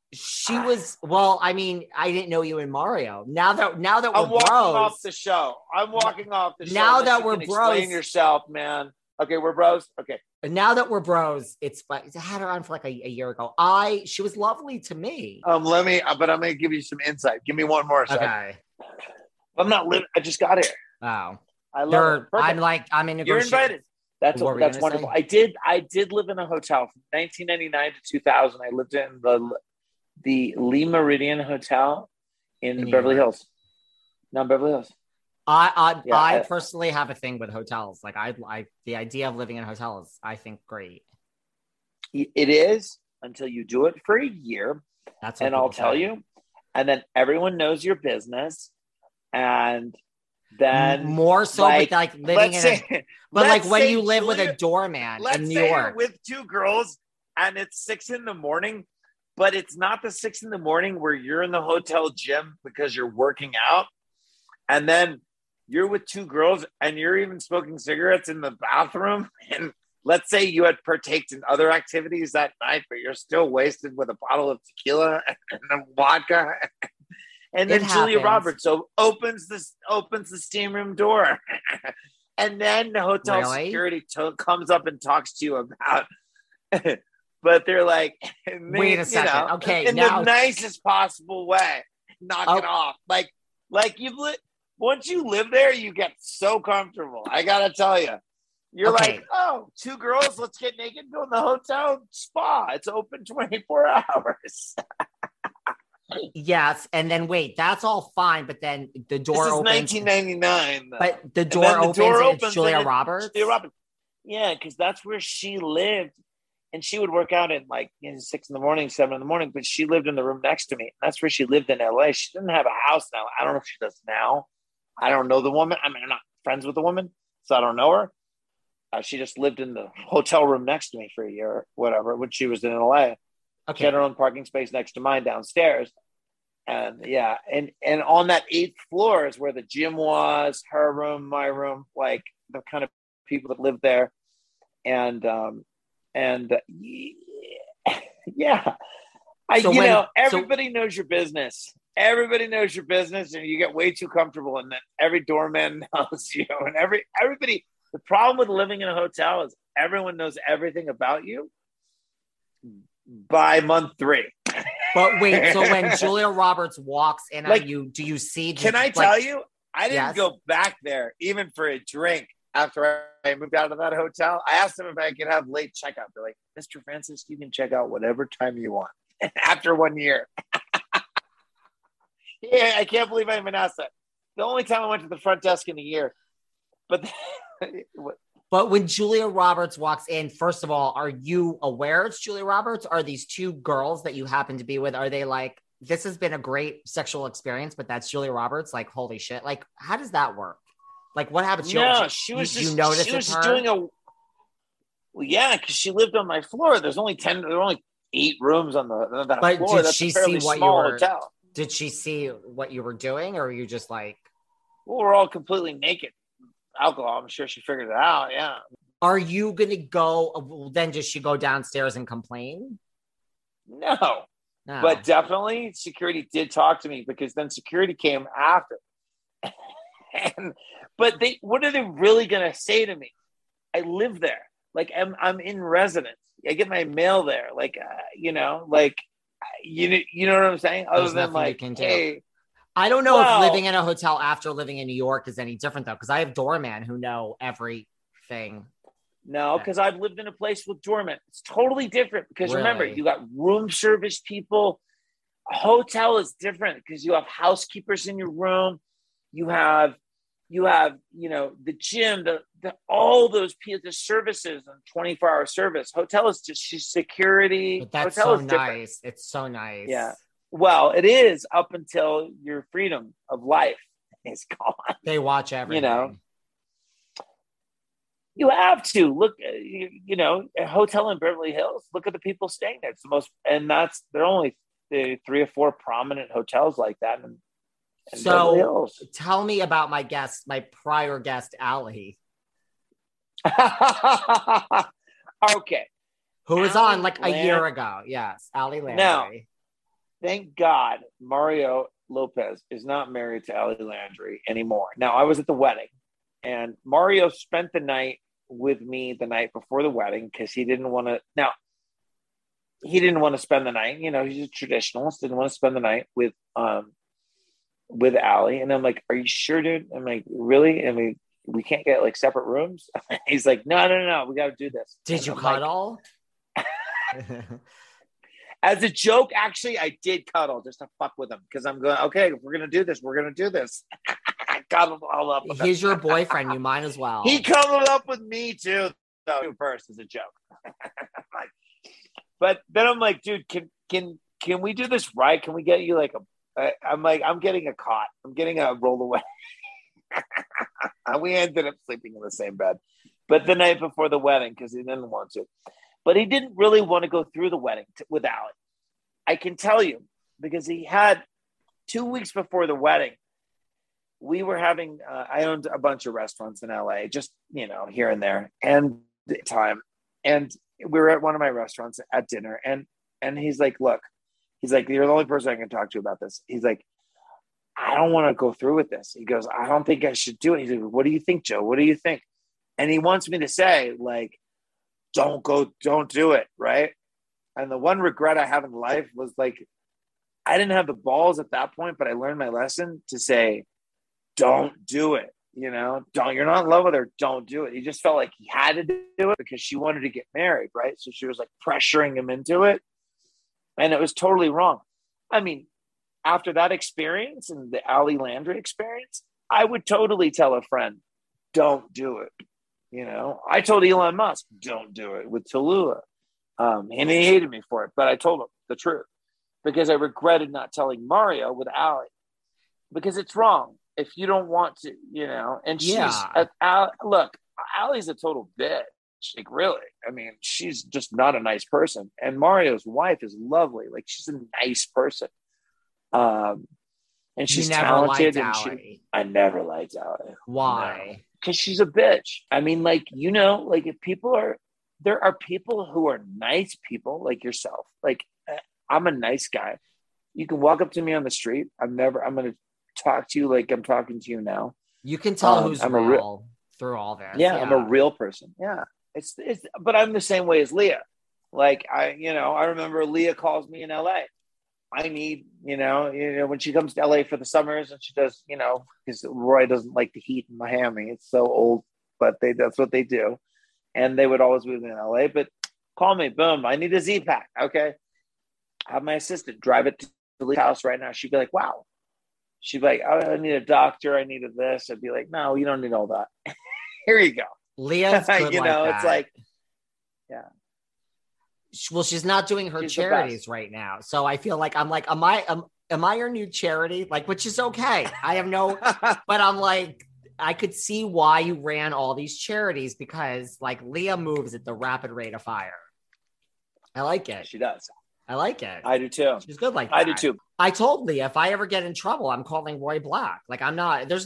She was, well, I mean, I didn't know you in Mario. Now that we're I'm walking bros. off the show. I'm walking off the show. Now that you we're can bros. Explain yourself, man. Okay, we're bros. Okay. Now that we're bros, it's I had her on for like a year ago. She was lovely to me. But I'm going to give you some insight. Give me one more second. Okay. I'm not living. I just got here. Oh. I love it. I'm in negotiation. You're invited. That's wonderful. Say? I did live in a hotel from 1999 to 2000. I lived in the Lee Meridian Hotel in Beverly Hills. No, Beverly Hills. I personally have a thing with hotels. Like the idea of living in hotels, I think great. It is until you do it for a year. That's what and I'll tell you. And then everyone knows your business. And then more so with like living in but like when you live with a doorman in New York with two girls and it's 6 a.m, but it's not the 6 a.m. where you're in the hotel gym because you're working out. And then you're with two girls and you're even smoking cigarettes in the bathroom. And let's say you had partaked in other activities that night, but you're still wasted with a bottle of tequila and a vodka. And then Julia Roberts opens the steam room door. And then the hotel security comes up and talks to you about but they're like, wait a second. Okay. In the nicest possible way. Knock it off. Like once you live there, you get so comfortable. I gotta tell you. You're like, oh, two girls, let's get naked, go in the hotel spa. It's open 24 hours. Yes, and then wait, that's all fine, but then the door opens. 1999. But the door opens and it's Julia Roberts? Julia Roberts. Yeah, because that's where she lived. And she would work out at 6 a.m, 7 a.m, but she lived in the room next to me. That's where she lived in LA. She didn't have a house now. I don't know if she does now. I don't know the woman. I mean, I'm not friends with the woman, so I don't know her. She just lived in the hotel room next to me for a year or whatever when she was in LA. Okay. She had her own parking space next to mine downstairs. And yeah, and on that 8th floor is where the gym was, her room, my room, like the kind of people that lived there. And yeah, everybody knows your business. Everybody knows your business, and you get way too comfortable, and then every doorman knows you, and everybody. The problem with living in a hotel is everyone knows everything about you by month 3. But wait, so when Julia Roberts walks in on you, do you see? Can I tell you? I didn't go back there even for a drink after I moved out of that hotel. I asked them if I could have late checkout. They're like, Mr. Francis, you can check out whatever time you want after 1 year. Yeah, I can't believe I even asked that. The only time I went to the front desk in a year. But when Julia Roberts walks in, first of all, are you aware it's Julia Roberts? Are these two girls that you happen to be with, are they like, this has been a great sexual experience, but that's Julia Roberts? Like, holy shit. Like, how does that work? Like, what happens? She was just doing yeah, because she lived on my floor. There were only 8 rooms on that but floor. Did That's she a fairly see what small you were? Hotel. Did she see what you were doing, or are you just like? Well, we're all completely naked. Alcohol. I'm sure she figured it out. Yeah. Are you gonna go? Then does she go downstairs and complain? No. But definitely security did talk to me because then security came after. But what are they really gonna say to me? I live there. Like I'm in residence. I get my mail there. Like you know what I'm saying? Other than like, hey. I don't know if living in a hotel after living in New York is any different though, because I have doormen who know everything. No, because I've lived in a place with doormen. It's totally different because remember, you got room service people. A hotel is different because you have housekeepers in your room. You have the gym, all those people, the services and 24-hour service. Hotel is just security. But that's hotel so is nice. Different. It's so nice. Yeah. Well, it is up until your freedom of life is gone. They watch everything. You have to look. A hotel in Beverly Hills. Look at the people staying there. It's the most, and there are only 3 or 4 prominent hotels like that. In Beverly Hills. Tell me about my prior guest, Allie. Okay. Who was on like a year ago? Yes, Allie Landry. Now, thank God Mario Lopez is not married to Ellie Landry anymore. Now, I was at the wedding, and Mario spent the night with me the night before the wedding because he didn't want to. Now, he didn't want to spend the night. You know, he's a traditionalist. Didn't want to spend the night with Allie. And I'm like, "Are you sure, dude?" I'm like, "Really? I mean, we can't get like separate rooms." He's like, No. We got to do this. Did you cuddle? As a joke, actually, I did cuddle just to fuck with him because I'm going, okay, if we're going to do this, we're going to do this. I cuddled all up with him. He's your boyfriend. You might as well. He cuddled up with me, too. So first as a joke. But then I'm like, dude, can we do this right? Can we get you like I'm getting a cot. I'm getting a roll away. We ended up sleeping in the same bed. But the night before the wedding, because he didn't want to. But he didn't really want to go through the wedding with Allie. I can tell you, because he had 2 weeks before the wedding, we were having, I owned a bunch of restaurants in LA, just, you know, here and there. And we were at one of my restaurants at dinner. And he's like, look, you're the only person I can talk to about this. He's like, I don't want to go through with this. He goes, I don't think I should do it. He's like, what do you think, Joe? What do you think? And he wants me to say, like, don't do it, right? And the one regret I have in life was like, I didn't have the balls at that point, but I learned my lesson to say, don't do it. You know, you're not in love with her. Don't do it. He just felt like he had to do it because she wanted to get married, right? So she was like pressuring him into it. And it was totally wrong. I mean, after that experience and the Allie Landry experience, I would totally tell a friend, don't do it. You know, I told Elon Musk, don't do it with Tallulah. And he hated me for it, but I told him the truth because I regretted not telling Mario with Allie because it's wrong. If you don't want to, you know, and look, Allie's a total bitch. Like, really? I mean, she's just not a nice person. And Mario's wife is lovely. Like, she's a nice person. And she's talented. I never liked Allie. Why? No. Because she's a bitch. I mean, like, you know, like if there are people who are nice people like yourself. Like, I'm a nice guy. You can walk up to me on the street. I'm going to talk to you like I'm talking to you now. You can tell who's real through all this. Yeah, I'm a real person. Yeah. But I'm the same way as Leah. Like, I remember Leah calls me in LA. I need, you know, when she comes to LA for the summers and she does, you know, because Roy doesn't like the heat in Miami. It's so old, but that's what they do. And they would always be in LA, but call me, boom, I need a Z-Pack. Okay. Have my assistant drive it to Leah's house right now. She'd be like, wow. She'd be like, oh, I need a doctor. I needed this. I'd be like, no, you don't need all that. Here you go. Leah's good you know, like it's that. like, yeah. Well, she's not doing her charities right now. So I feel like am I your new charity? Like, which is okay. I have no, but I'm like, I could see why you ran all these charities because like Leah moves at the rapid rate of fire. I like it. She does. I like it. I do too. She's good like that. I do too. I told Leah if I ever get in trouble, I'm calling Roy Black. Like I'm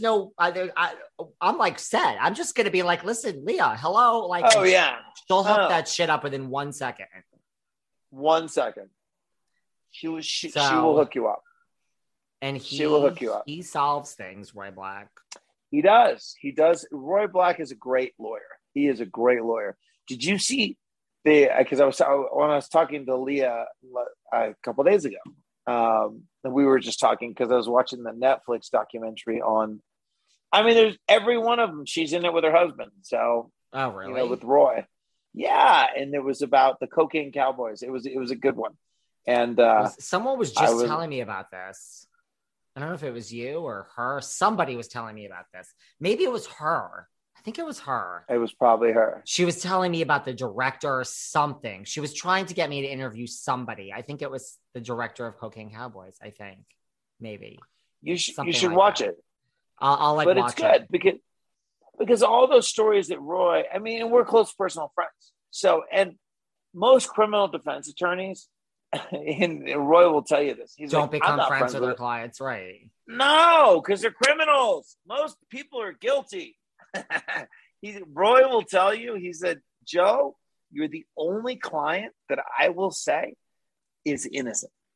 like set. I'm just going to be like, listen, Leah, hello. Like, oh yeah. She'll hook that shit up within 1 second. 1 second. She will hook you up. And she will hook you up. He solves things, Roy Black. He does. Roy Black is a great lawyer. He is a great lawyer. Did you see because when I was talking to Leah a couple of days ago, and we were just talking because I was watching the Netflix documentary on, I mean, there's every one of them. She's in it with her husband. So, oh, really? You know, with Roy. Yeah. And it was about the Cocaine Cowboys. It was a good one. And someone was just telling me about this. I don't know if it was you or her. Somebody was telling me about this. Maybe it was her. I think it was her. It was probably her. She was telling me about the director or something. She was trying to get me to interview somebody. I think it was the director of Cocaine Cowboys. I think maybe you should watch it. I'll but watch it's good because all those stories that Roy. I mean, we're close personal friends. So, and most criminal defense attorneys, and Roy will tell you this. He's don't like, become friends with their clients, right? No, because they're criminals. Most people are guilty. Roy will tell you, he said, Joe, you're the only client that I will say is innocent.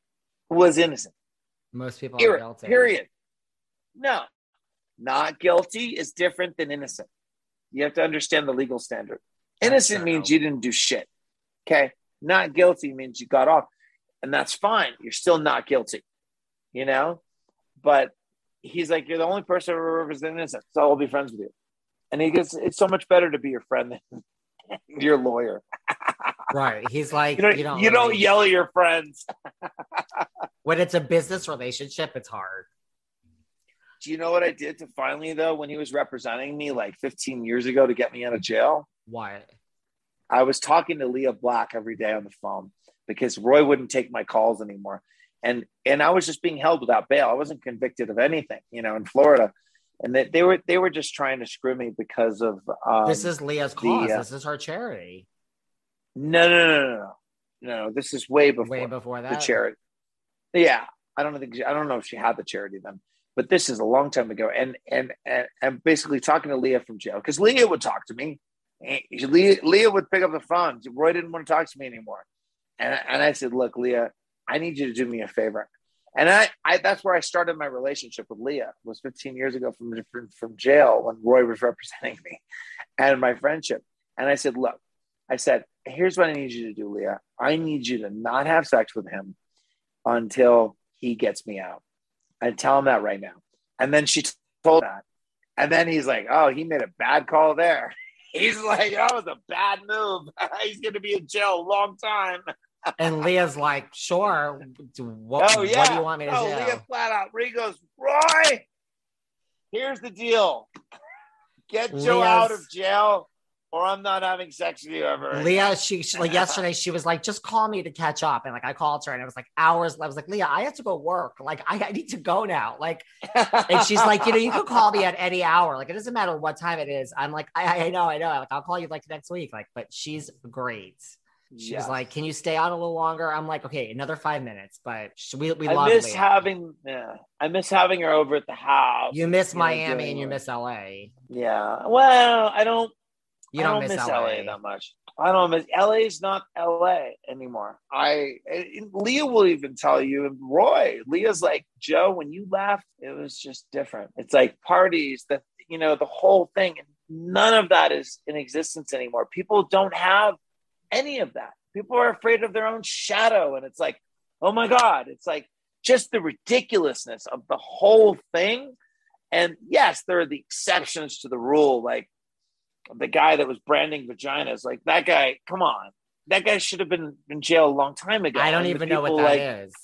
was innocent. Most people are guilty. Period. No, not guilty is different than innocent. You have to understand the legal standard. Innocent means you didn't do shit. Okay. Not guilty means you got off. And that's fine. You're still not guilty. You know? But he's like, you're the only person who represents innocent. So I'll be friends with you. And he goes, it's so much better to be your friend than your lawyer. Right. He's like, you don't yell at your friends. When it's a business relationship, it's hard. Do you know what I did to finally, though, when he was representing me like 15 years ago to get me out of jail? What? I was talking to Leah Black every day on the phone because Roy wouldn't take my calls anymore. And I was just being held without bail. I wasn't convicted of anything, in Florida. And they were just trying to screw me because of this is Leah's cause. This is her charity. No. This is way before that. The charity. Yeah, I don't know if she had the charity then, but this is a long time ago. And basically talking to Leah from jail because Leah would talk to me. Leah would pick up the phone. Roy didn't want to talk to me anymore, and I said, "Look, Leah, I need you to do me a favor." And I that's where I started my relationship with Leah. It was 15 years ago from jail when Roy was representing me, and my friendship. And I said, "Look," I said, "Here's what I need you to do, Leah. I need you to not have sex with him until he gets me out. I tell him that right now." And then she told that, and then he's like, "Oh, he made a bad call there." He's like, "That was a bad move. He's going to be in jail a long time." And Leah's like, "Sure. What do you want me to do?" Leah flat out. He goes, "Roy, here's the deal. Get Joe out of jail or I'm not having sex with you ever." Leah, she like yesterday, she was like, "Just call me to catch up." And like, I called her and it was like hours. I was like, "Leah, I have to go work. Like, I need to go now." Like, and she's like, "You can call me at any hour. Like, it doesn't matter what time it is." I'm like, I know. Like, I'll call you like next week. Like, but she's great. She's like, "Can you stay on a little longer?" I'm like, "Okay, another 5 minutes." But we love miss having I miss having her over at the house. You miss Miami and you miss LA. Yeah. Well, I don't miss LA that much. I don't miss LA's not LA anymore. Leah will even tell you, and Roy, Leah's like, "Joe, when you left, it was just different. It's like parties, the whole thing. None of that is in existence anymore. People don't have any of that. People are afraid of their own shadow. And it's like, oh my God, it's like just the ridiculousness of the whole thing. And yes, there are the exceptions to the rule. Like the guy that was branding vaginas, like that guy, come on. That guy should have been in jail a long time ago. I don't even know what that is.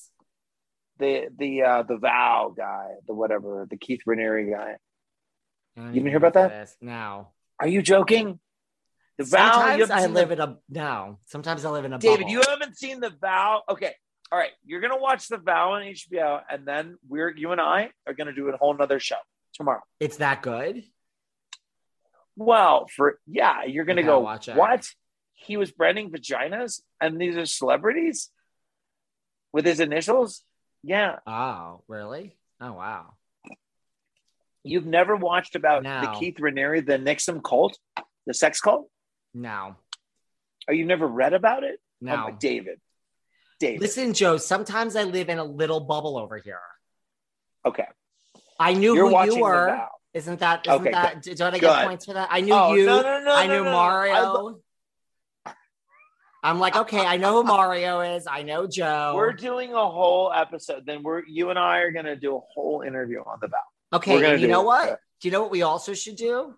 The Vow guy, the Keith Raniere guy. You didn't hear about that? No. Are you joking? The Vow. Sometimes I live in a David, bubble. you haven't seen The Vow? Okay. All right. You're going to watch The Vow on HBO, and then you and I are going to do a whole nother show tomorrow. It's that good? Well, you're going to go, watch it. What? He was branding vaginas, and these are celebrities with his initials? Yeah. Oh, really? Oh, wow. You've never watched about the Keith Raniere, the Nixon cult, the sex cult? No. Oh, you never read about it? No. Oh, David. Listen, Joe, sometimes I live in a little bubble over here. Okay. I knew You're who you were. Isn't that, do I get points for that? I knew you. No, I knew Mario. I'm like, okay, I know who Mario is. I know Joe. We're doing a whole episode. Then you and I are going to do a whole interview on The Vow. Okay, and you know what? Do you know what we also should do?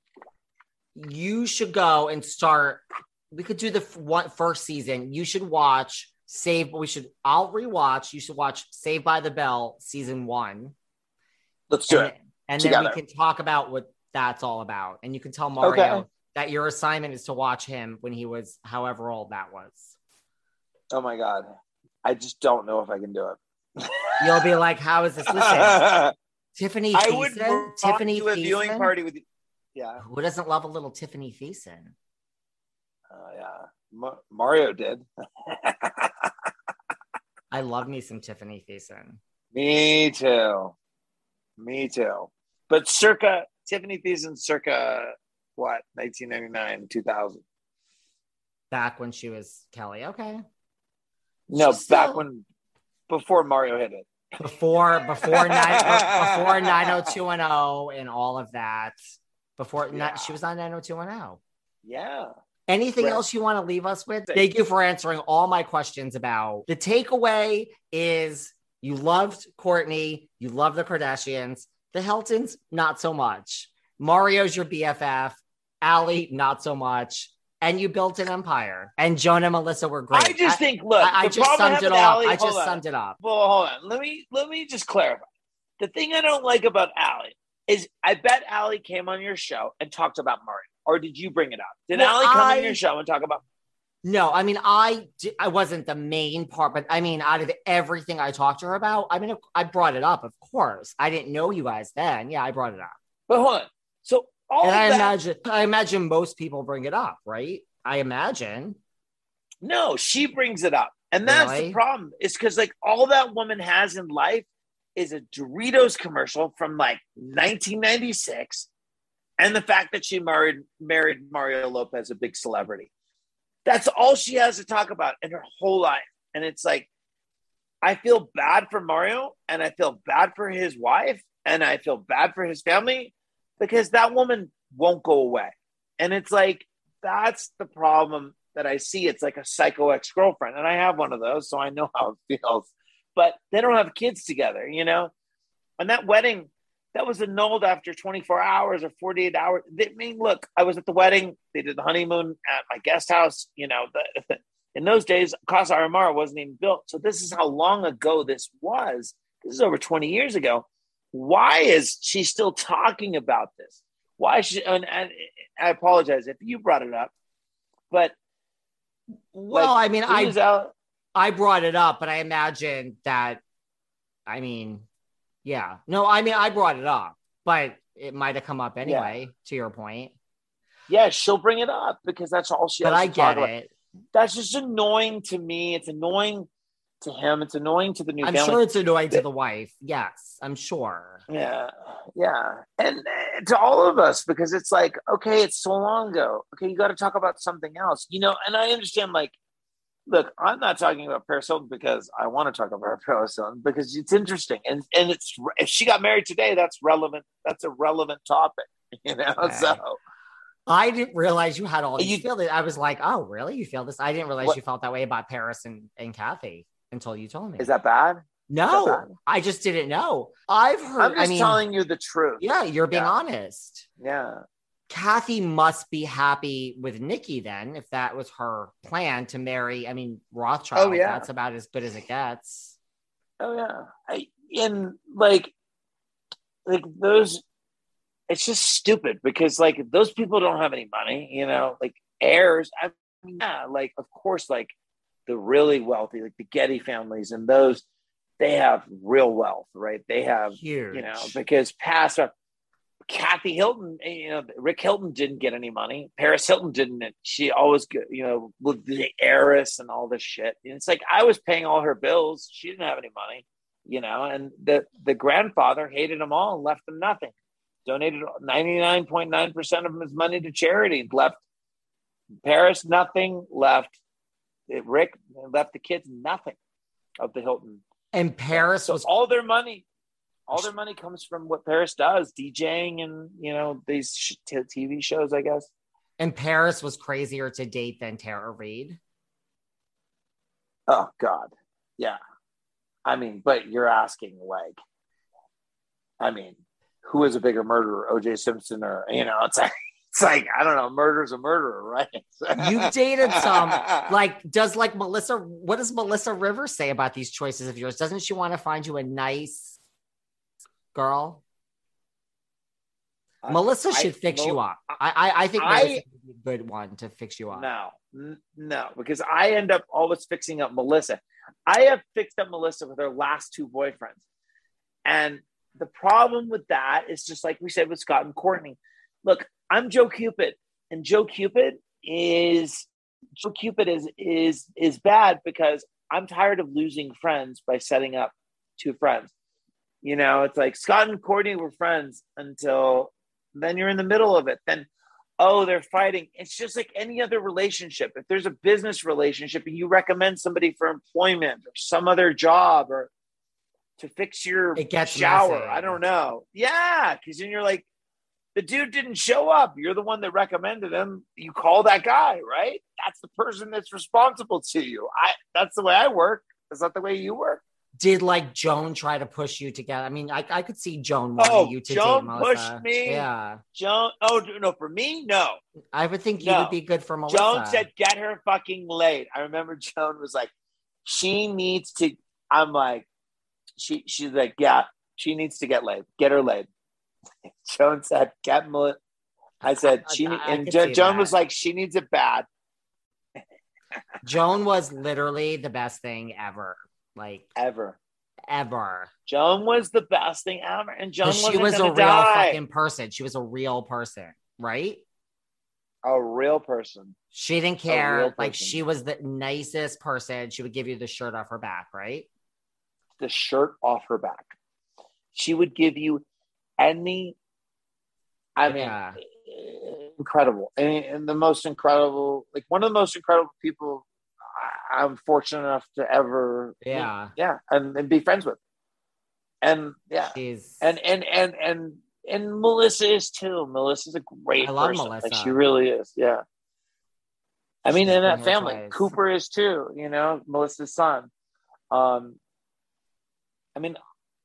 You should go and start. We could do the first season. You should watch I'll rewatch. You should watch Saved by the Bell season 1. Let's do it. And then we can talk about what that's all about. And you can tell Mario that your assignment is to watch him when he was however old that was. Oh my God. I just don't know if I can do it. You'll be like, how is this? Listen, Tiffany Thiessen. I would Tiffany to a viewing party with you. Yeah. Who doesn't love a little Tiffany Thiessen? Yeah. Mario did. I love me some Tiffany Thiessen. Me too. But Tiffany Thiessen circa what? 1999, 2000. Back when she was Kelly. Okay. No, back when before Mario hit it. Before 90210 and all of that. She was on 90210. Yeah. Anything else you want to leave us with? Thank you for answering all my questions about. The takeaway is you loved Kourtney, you love the Kardashians, the Hiltons, not so much. Mario's your BFF, Allie, not so much. And you built an empire. And Joan and Melissa were great. I just think, look, I just summed it up. I just summed it up. Well, hold on. Let me just clarify. The thing I don't like about Allie is I bet Allie came on your show and talked about Mario. Or did you bring it up? Did Allie come on your show and talk about? No, I mean, I wasn't the main part, but I mean, out of everything I talked to her about, I mean, I brought it up, of course. I didn't know you guys then. Yeah, I brought it up. But hold on. So I imagine most people bring it up, right? I imagine. No, she brings it up. And that's the problem. It's because like all that woman has in life is a Doritos commercial from like 1996. And the fact that she married Mario Lopez, a big celebrity. That's all she has to talk about in her whole life. And it's like, I feel bad for Mario and I feel bad for his wife and I feel bad for his family because that woman won't go away. And it's like, that's the problem that I see. It's like a psycho ex-girlfriend. And I have one of those, so I know how it feels. But they don't have kids together, you know? And that wedding, that was annulled after 24 hours or 48 hours. I mean, look, I was at the wedding. They did the honeymoon at my guest house. You know, in those days, Casa Aramara wasn't even built. So this is how long ago this was. This is over 20 years ago. Why is she still talking about this? Why should, and I apologize if you brought it up, but well, like, I mean, I brought it up, but I imagine that, I mean, yeah, no, I mean, I brought it up, but it might have come up anyway, to your point. Yeah, she'll bring it up because that's all she has to talk about. It. That's just annoying to me. It's annoying to him. It's annoying to the new family. I'm sure it's annoying to the wife. Yes, I'm sure. Yeah. And to all of us, because it's like, okay, it's so long ago. Okay, you got to talk about something else. You know, and I understand, like, look, I'm not talking about Paris Hilton because I want to talk about Paris Hilton because it's interesting. And it's, if she got married today, that's relevant. That's a relevant topic, you know? Okay. So I didn't realize you had all these feelings. I was like, oh, really? You feel this? I didn't realize you felt that way about Paris and Kathy until you told me. Is that bad? No, I just didn't know. I've heard. I'm just telling you the truth. Yeah, you're being honest. Yeah. Kathy must be happy with Nikki then, if that was her plan to marry. I mean, Rothschild. Oh, yeah. That's about as good as it gets. Oh yeah. And like those, it's just stupid because like those people don't have any money, you know, like heirs. I mean, yeah, like of course, like the really wealthy, like the Getty families and those, they have real wealth, right? They have, huge. You know, because past Kathy Hilton, you know, Rick Hilton didn't get any money. Paris Hilton didn't. She always, you know, with the heiress and all this shit. And it's like, I was paying all her bills. She didn't have any money, you know, and the grandfather hated them all and left them nothing. Donated 99.9% of his money to charity. Left Paris nothing. Left Rick, left the kids nothing of the Hilton. And Paris was all their money. All their money comes from what Paris does, DJing and, you know, these TV shows, I guess. And Paris was crazier to date than Tara Reid. Oh, God. Yeah. I mean, but you're asking, like, I mean, who is a bigger murderer, O.J. Simpson or, you know, it's like, I don't know, murder's a murderer, right? You've dated some, like, what does Melissa Rivers say about these choices of yours? Doesn't she want to find you a nice girl? Melissa should fix you up. I think Melissa would be a good one to fix you up. No, because I end up always fixing up Melissa. I have fixed up Melissa with her last two boyfriends. And the problem with that is just like we said with Scott and Kourtney. Look, I'm Joe Cupid, and Joe Cupid is bad because I'm tired of losing friends by setting up two friends. You know, it's like Scott and Kourtney were friends until then you're in the middle of it. Then oh, they're fighting. It's just like any other relationship. If there's a business relationship and you recommend somebody for employment or some other job or to fix your shower, messy. I don't know. Yeah, because then you're like, the dude didn't show up. You're the one that recommended him. You call that guy, right? That's the person that's responsible to you. That's the way I work. Is that the way you work? Did like Joan try to push you together? I mean, I could see Joan wanting you to Joan date Melissa. Pushed me. Yeah. Joan. Oh no, for me, no. I would think you would be good for Melissa. Joan said, "Get her fucking laid." I remember Joan was like, "She needs to." I'm like, she's like, "Yeah, she needs to get laid. Get her laid." Joan said, "Get Melissa." I said, Joan was like, "She needs it bad." Joan was literally the best thing ever. Like ever. Joan was the best thing ever, and Joan she was a real fucking person. She was a real person, right? A real person. She didn't care. Like she was the nicest person. She would give you the shirt off her back, right? The shirt off her back. She would give you any. I mean, incredible, and the most incredible, like one of the most incredible people I'm fortunate enough to ever meet, and be friends with. And and Melissa is too. Melissa's a great person. I love Melissa. Like she really is. Yeah. I mean, in that family, twice. Cooper is too, you know, Melissa's son. I mean,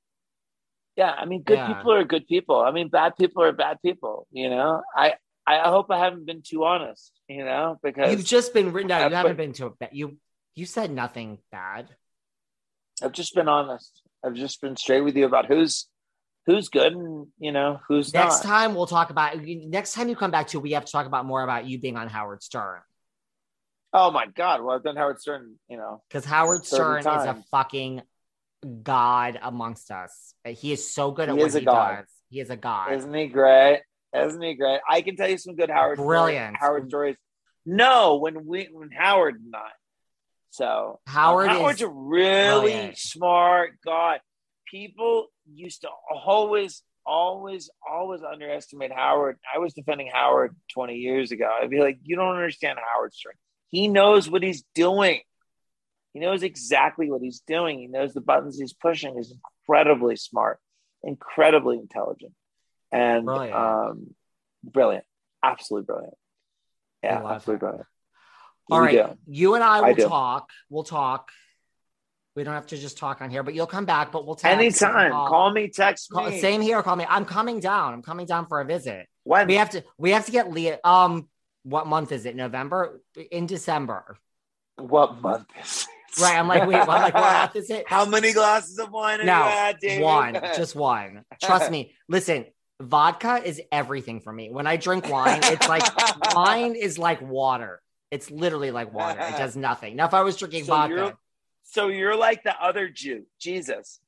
good people are good people. I mean, bad people are bad people, you know. I hope I haven't been too honest, you know, because you've just been written down. You haven't been to you said nothing bad. I've just been honest. I've just been straight with you about who's good and, you know, who's not. Next time we'll talk about, next time you come back to, we have to talk about more about you being on Howard Stern. Oh my God. Well, I've done Howard Stern, you know. Because Howard Stern is a fucking god amongst us. He is so good at what he does. He is a god. Isn't he great? I can tell you some good Howard stories. No, when Howard and I. So Howard's a really brilliant. Smart guy. People used to always underestimate Howard. I was defending Howard 20 years ago. I'd be like, you don't understand Howard Stern. He knows what he's doing. He knows exactly what he's doing. He knows the buttons he's pushing. He's incredibly smart, incredibly intelligent, and brilliant. Absolutely brilliant. Yeah, absolutely brilliant. All right. You and I will talk. We'll talk. We don't have to just talk on here, but you'll come back, but we'll text. Anytime. Call me, text me. Same here. Call me. I'm coming down. I'm coming down for a visit. When? We have to get Leah. What month is it? November? In December. What month is it? Right. I'm like, wait, what month is it? How many glasses of wine are you at, David? One. Just one. Trust me. Listen, vodka is everything for me. When I drink wine, it's like wine is like water. It's literally like water. It does nothing. Now, if I was drinking vodka. So you're like the other Jew, Jesus.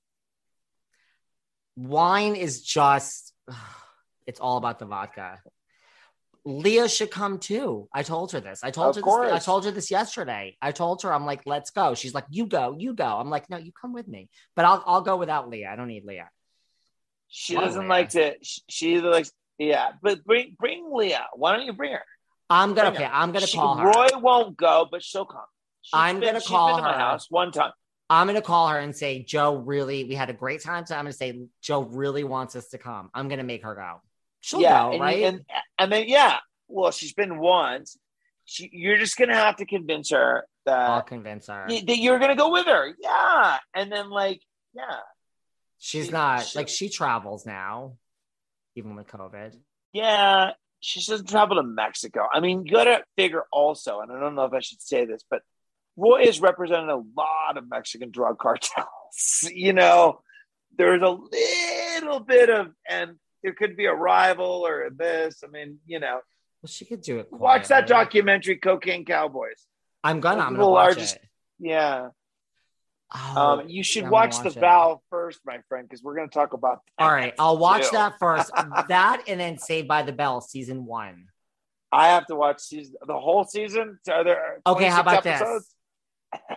Wine is just, it's all about the vodka. Leah should come too. I told her this. I told her this yesterday. I told her, I'm like, let's go. She's like, you go. I'm like, no, you come with me. But I'll go without Leah. I don't need Leah. She doesn't like to. She likes, but bring Leah. Why don't you bring her? I'm gonna call her. Roy won't go, but she'll come. I'm gonna call her. My house one time. I'm gonna call her and say, Joe, really, we had a great time. So I'm gonna say, Joe really wants us to come. I'm gonna make her go. She'll go, right? And then well, she's been once. You're just gonna have to convince her that I'll convince her that you're gonna go with her. Yeah, and then she's not like she travels now, even with COVID. Yeah. She doesn't travel to Mexico. I mean, you got to figure also, and I don't know if I should say this, but Roy has represented a lot of Mexican drug cartels. You know, there's a little bit of, and there could be a rival or this. I mean, you know. Well, she could do it quietly. Watch that documentary, Cocaine Cowboys. I'm gonna watch it. Yeah. You should watch The Vow first, my friend, because we're going to talk about that. All right, I'll watch that first. That and then Saved by the Bell season 1. I have to watch the whole season. Are there okay? How about episodes? This?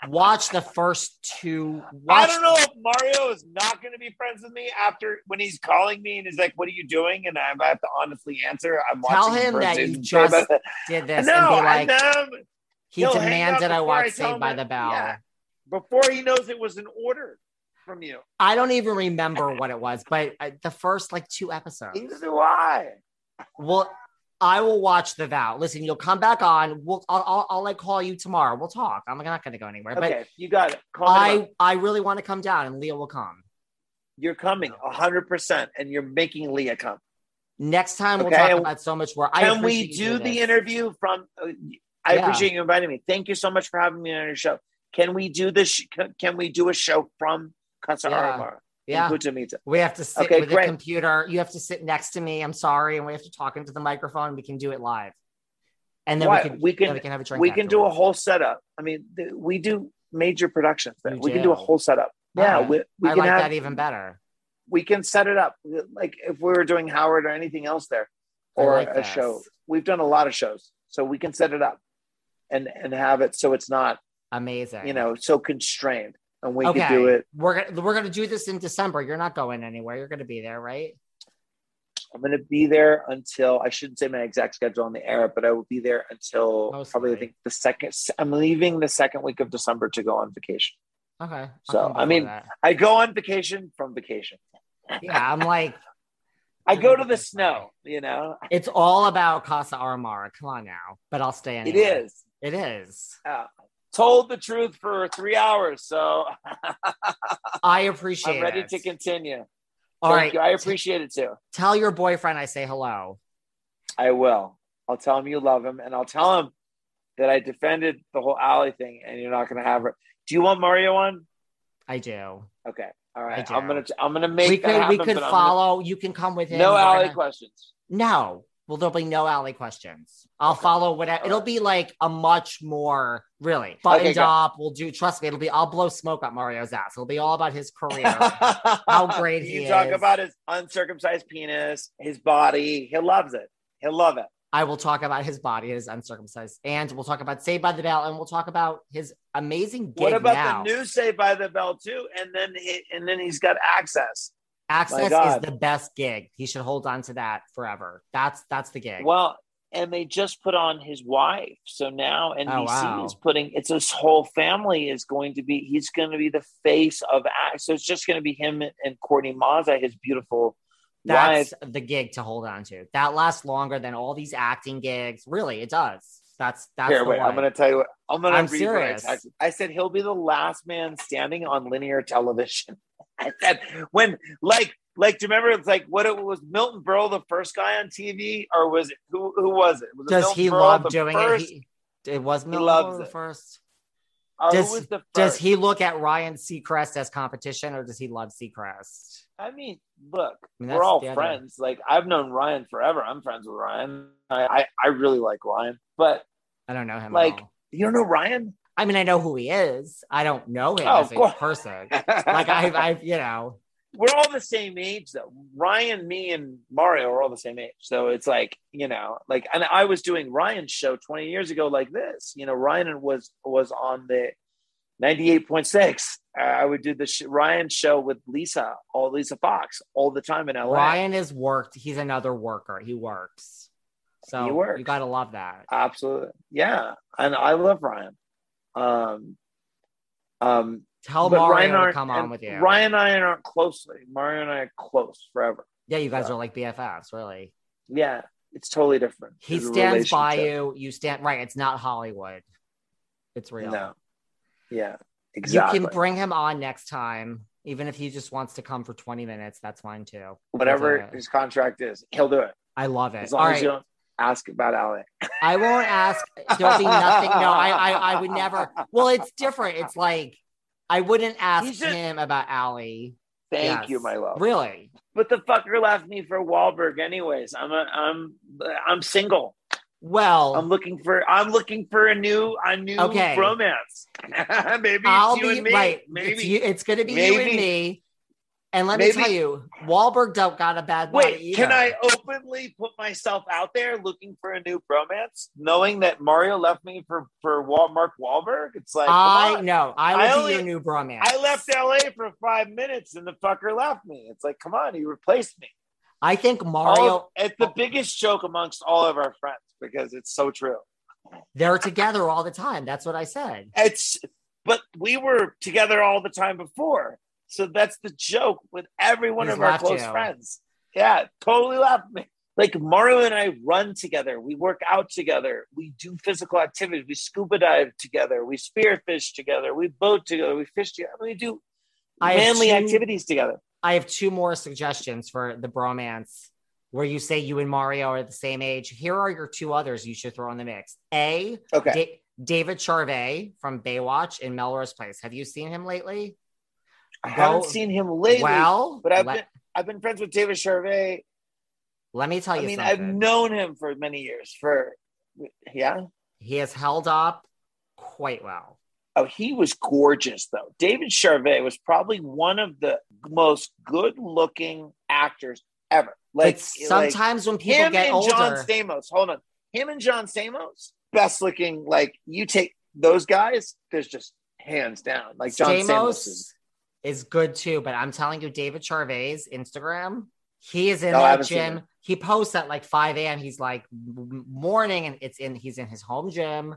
watch the first two. I don't know if Mario is not going to be friends with me after when he's calling me and he's like, "What are you doing?" And I have to honestly answer. I'm watching. Tell him that you just did this and be like, he demanded I watch Saved by the Bell. Yeah, before he knows it was an order from you. I don't even remember what it was, but the first like 2 episodes. Neither do I. Well, I will watch The Vow. Listen, you'll come back on. I'll like call you tomorrow. We'll talk. I'm not going to go anywhere. Okay, but you got it. I really want to come down, and Leah will come. You're coming 100%, and you're making Leah come. Next time we'll talk about so much more. Can we do the interview from? I appreciate you inviting me. Thank you so much for having me on your show. Can we do this? Can we do a show from Casa Armara? Yeah. We have to sit with a computer. You have to sit next to me. I'm sorry. And we have to talk into the microphone. We can do it live. And then we can have a drink. We can do a whole setup. I mean, we do major productions. We can do a whole setup. Yeah. We I like that even better. We can set it up. Like if we were doing Howard or anything else there or a show, we've done a lot of shows. So we can set it up and have it. So it's not amazing, so constrained. And we can do it. We're gonna do this in December. You're not going anywhere. You're gonna be there, right? I'm gonna be there until, I shouldn't say my exact schedule on the air, but I will be there until probably I think the second. I'm leaving the second week of December to go on vacation. Okay. So I mean, I go on vacation from vacation. Yeah, I'm like, I go to the snow. It's all about Casa Armara. Come on now, but I'll stay anyway. It is. Told the truth for 3 hours, so I appreciate it. I'm ready to continue. All right. I appreciate it too. Tell your boyfriend I say hello. I will. I'll tell him you love him, and I'll tell him that I defended the whole Allie thing, and you're not going to have her. Do you want Mario on? I do. Okay. All right. I'm gonna make. We could follow. You can come with him. No Allie questions. No. Well, there'll be no Allie questions. I'll follow whatever. It'll be like a much more buttoned up. We'll do. Trust me. I'll blow smoke up Mario's ass. It'll be all about his career, how great he is. You talk about his uncircumcised penis, his body. He loves it. He'll love it. I will talk about his body, his uncircumcised, and we'll talk about Saved by the Bell, and we'll talk about his amazing gig. What about the new Saved by the Bell too? And then he's got Access. Access is the best gig. He should hold on to that forever. That's the gig. Well, and they just put on his wife. So now NBC is putting, it's his whole family is going to be, he's going to be the face of Access. So it's just going to be him and Courtney Maza, his beautiful wife. That's the gig to hold on to. That lasts longer than all these acting gigs. Really, it does. That's Here, wait, I'm going to tell you what. I'm serious. I said he'll be the last man standing on linear television. I said when do you remember? It's like what it was. Milton Berle the first guy on TV, or was it who was it? Does he love doing it? It was Milton Berle the first. Does he look at Ryan Seacrest as competition, or does he love Seacrest? I mean, look, we're all friends. Like I've known Ryan forever. I'm friends with Ryan. I really like Ryan, but I don't know him. Like at all. You don't know Ryan? I mean, I know who he is. I don't know him as a person. Like I've We're all the same age though. Ryan, me, and Mario are all the same age. So it's like, and I was doing Ryan's show 20 years ago like this. Ryan was on the 98.6. I would do the Ryan show with Lisa Fox all the time in LA. Ryan is worked. He's another worker. He works. So you got to love that. Absolutely. Yeah. And I love Ryan. Tell Mario to come on with you. Ryan and I aren't closely. Mario and I are close forever. Yeah, you guys are like BFFs, really. Yeah, it's totally different. He stands by you. You stand right. It's not Hollywood. It's real. No. Yeah, exactly. You can bring him on next time, even if he just wants to come for 20 minutes. That's fine too. Whatever his contract is, he'll do it. I love it. As long as you don't ask about Allie. I won't ask. There'll be nothing. No, I would never. Well, it's different. It's like I wouldn't ask him about Allie. Thank you, my love. Really? But the fucker left me for Wahlberg. Anyways, I'm single. Well, I'm looking for a new romance. Maybe I'll it's you be and me. right. Maybe it's going to be you and me. And let me tell you, Wahlberg don't got a bad body either. Can I openly put myself out there looking for a new bromance, knowing that Mario left me for Mark Wahlberg? It's like, I know. I would be your new bromance. I left LA for 5 minutes and the fucker left me. It's like, come on, he replaced me. I think Mario... It's the biggest joke amongst all of our friends because it's so true. They're together all the time. That's what I said. But we were together all the time before. So that's the joke with every one of our close friends. Yeah, totally left me. Like Mario and I run together. We work out together. We do physical activities. We scuba dive together. We spearfish together. We boat together. We fish together. We do manly activities together. I have 2 more suggestions for the bromance where you say you and Mario are the same age. Here are your 2 others you should throw in the mix. David Charvet from Baywatch in Melrose Place. Have you seen him lately? I haven't seen him lately. Well, but I've been friends with David Charvet. Let me tell you something. I've known him for many years. He has held up quite well. Oh, he was gorgeous, though. David Charvet was probably one of the most good-looking actors ever. Sometimes when people get older, John Stamos. Hold on, him and John Stamos, best looking. Like you take those guys, there's just hands down. Like John Stamos is good too, but I'm telling you, David Charvet's Instagram, he is in that gym. He posts at like 5 a.m. He's like morning, and he's in his home gym,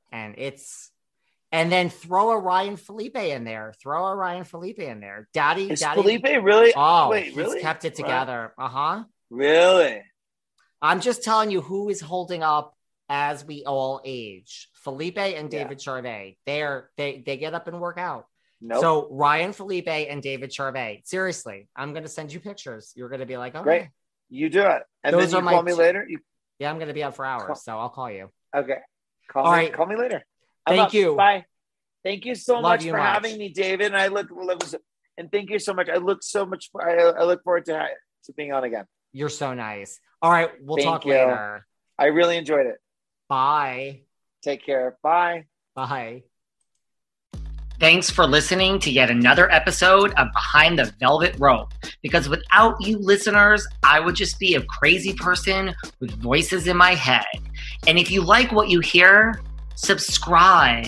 and then throw a Ryan Felipe in there. Daddy. Felipe really? Oh, wait, he's really? kept it together. Really? I'm just telling you who is holding up as we all age. Felipe and David Charvet. They get up and work out. Nope. So Ryan Felipe and David Charvet. Seriously, I'm going to send you pictures. You're going to be like, okay. Great. You do it. And those then you call me later? Yeah, I'm going to be up for hours, so I'll call you. Okay. All right. Call me later. Thank you. Bye. Thank you so much for having me, David. And thank you so much. I look forward to being on again. You're so nice. All right. We'll talk later. I really enjoyed it. Bye. Take care. Bye. Bye. Thanks for listening to yet another episode of Behind the Velvet Rope. Because without you listeners, I would just be a crazy person with voices in my head. And if you like what you hear, subscribe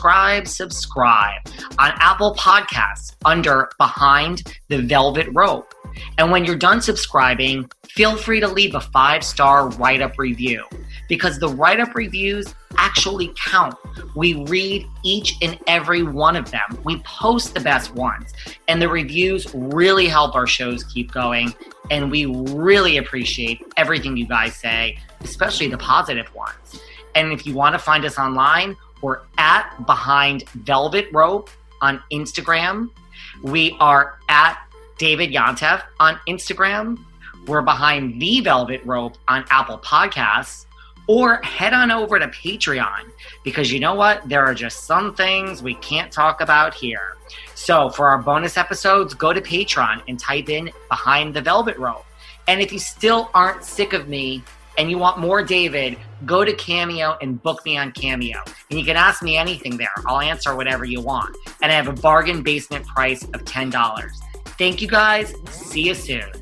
on Apple Podcasts under Behind the Velvet Rope. And when you're done subscribing, feel free to leave a 5-star write-up review because the write-up reviews actually count. We read each and every one of them. We post the best ones, and the reviews really help our shows keep going. And we really appreciate everything you guys say, especially the positive ones. And if you want to find us online, we're at Behind Velvet Rope on Instagram. We are at David Yontef on Instagram. We're Behind the Velvet Rope on Apple Podcasts. Or head on over to Patreon because you know what? There are just some things we can't talk about here. So for our bonus episodes, go to Patreon and type in Behind the Velvet Rope. And if you still aren't sick of me and you want more David, go to Cameo and book me on Cameo. And you can ask me anything there. I'll answer whatever you want. And I have a bargain basement price of $10. Thank you guys. See you soon.